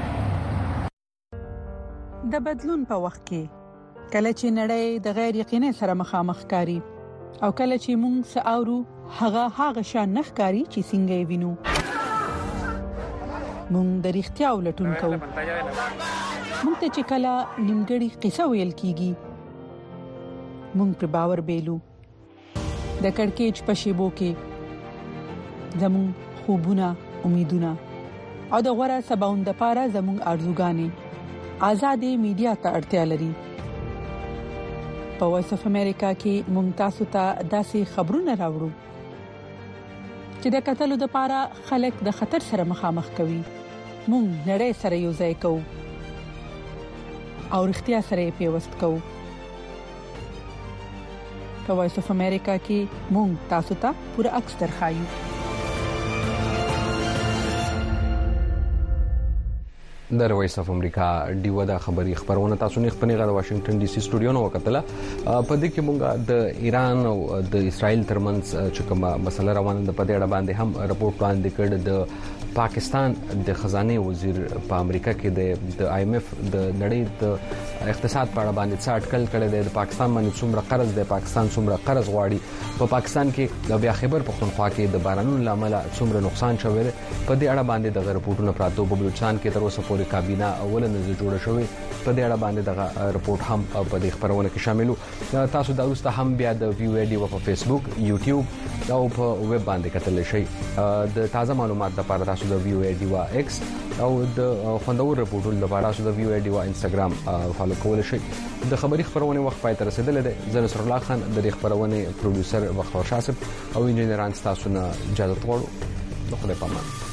د بدلون په وخت کې کله چې نړۍ د غیر یقیني سره مخامخ کاری او کله چې موږ ساورو هغه هغه شان نخکاری چې څنګه وینو موږ د اړتیا ولټون کوو. موږ ته چې کله نیمګړی قصه ویل کیږي موږ پر باور بیلو. د کڑکېچ په شیبو کې زموږ خوبونه امیدونه او د غوړه سباوند لپاره زموږ ارزوګانې آزادې میډیا ته اړتیا لري. په وایس اف امریکا کې ممتاز ته داسې خبرونه راوړو چې د قتل لپاره خلک د خطر سره مخامخ کوي. موږ نړۍ سره یو ځای کوو او اړتیا سره پیوست کوو. په وایس اف امریکا کې مونږ تاسو ته پوره عکس درخایو. د وایس اف امریکا ډیو دا خبري خبرونه تاسو نه خپنه غواړئ واشنگټن ډي سي سټوډیو نو وکټله. په دې کې مونږ د ایران او د اسرائیل ترمنځ چې کومه مسله روانه ده په دې اړه باندې هم رپورټ وړاندې کړ. د پاکستان د خزانه وزیر په امریکا کې د آی ایم ایف د نړۍ د اقتصاد په اړه باندې څه اټکل کړی دی. د پاکستان باندې څومره قرض دی، پاکستان څومره قرض غواړي، په پاکستان کې د بیا خیبر پختونخوا کې د بارانونو لامل څومره نقصان شوی دی. په دې اړه باندې د رپورټونو پراته په بلوچستان کې تر اوسه پورې کابینه اول نه جوړه شوې. په دې اړه باندې د رپورټ هم په دې خبرونه کې شاملو. تاسو دا اوس هم بیا د ویو ای ډي په فیسبوک، یوټیوب او په ویب باندې کتلی شئ. د تازه معلومات لپاره تاسو د ویو ای ډي وا ایکس او د خوندور رپورټونو لپاره تاسو د ویو ایډیو انستګرام فالو کول شئ د خبري خبرونه وخت پای تر رسیدل دي زه نصر الله خان د خبرونه پروډوسر وقار شاسب او انجنیران تاسو نه اجازه غواړو. خدای پامان.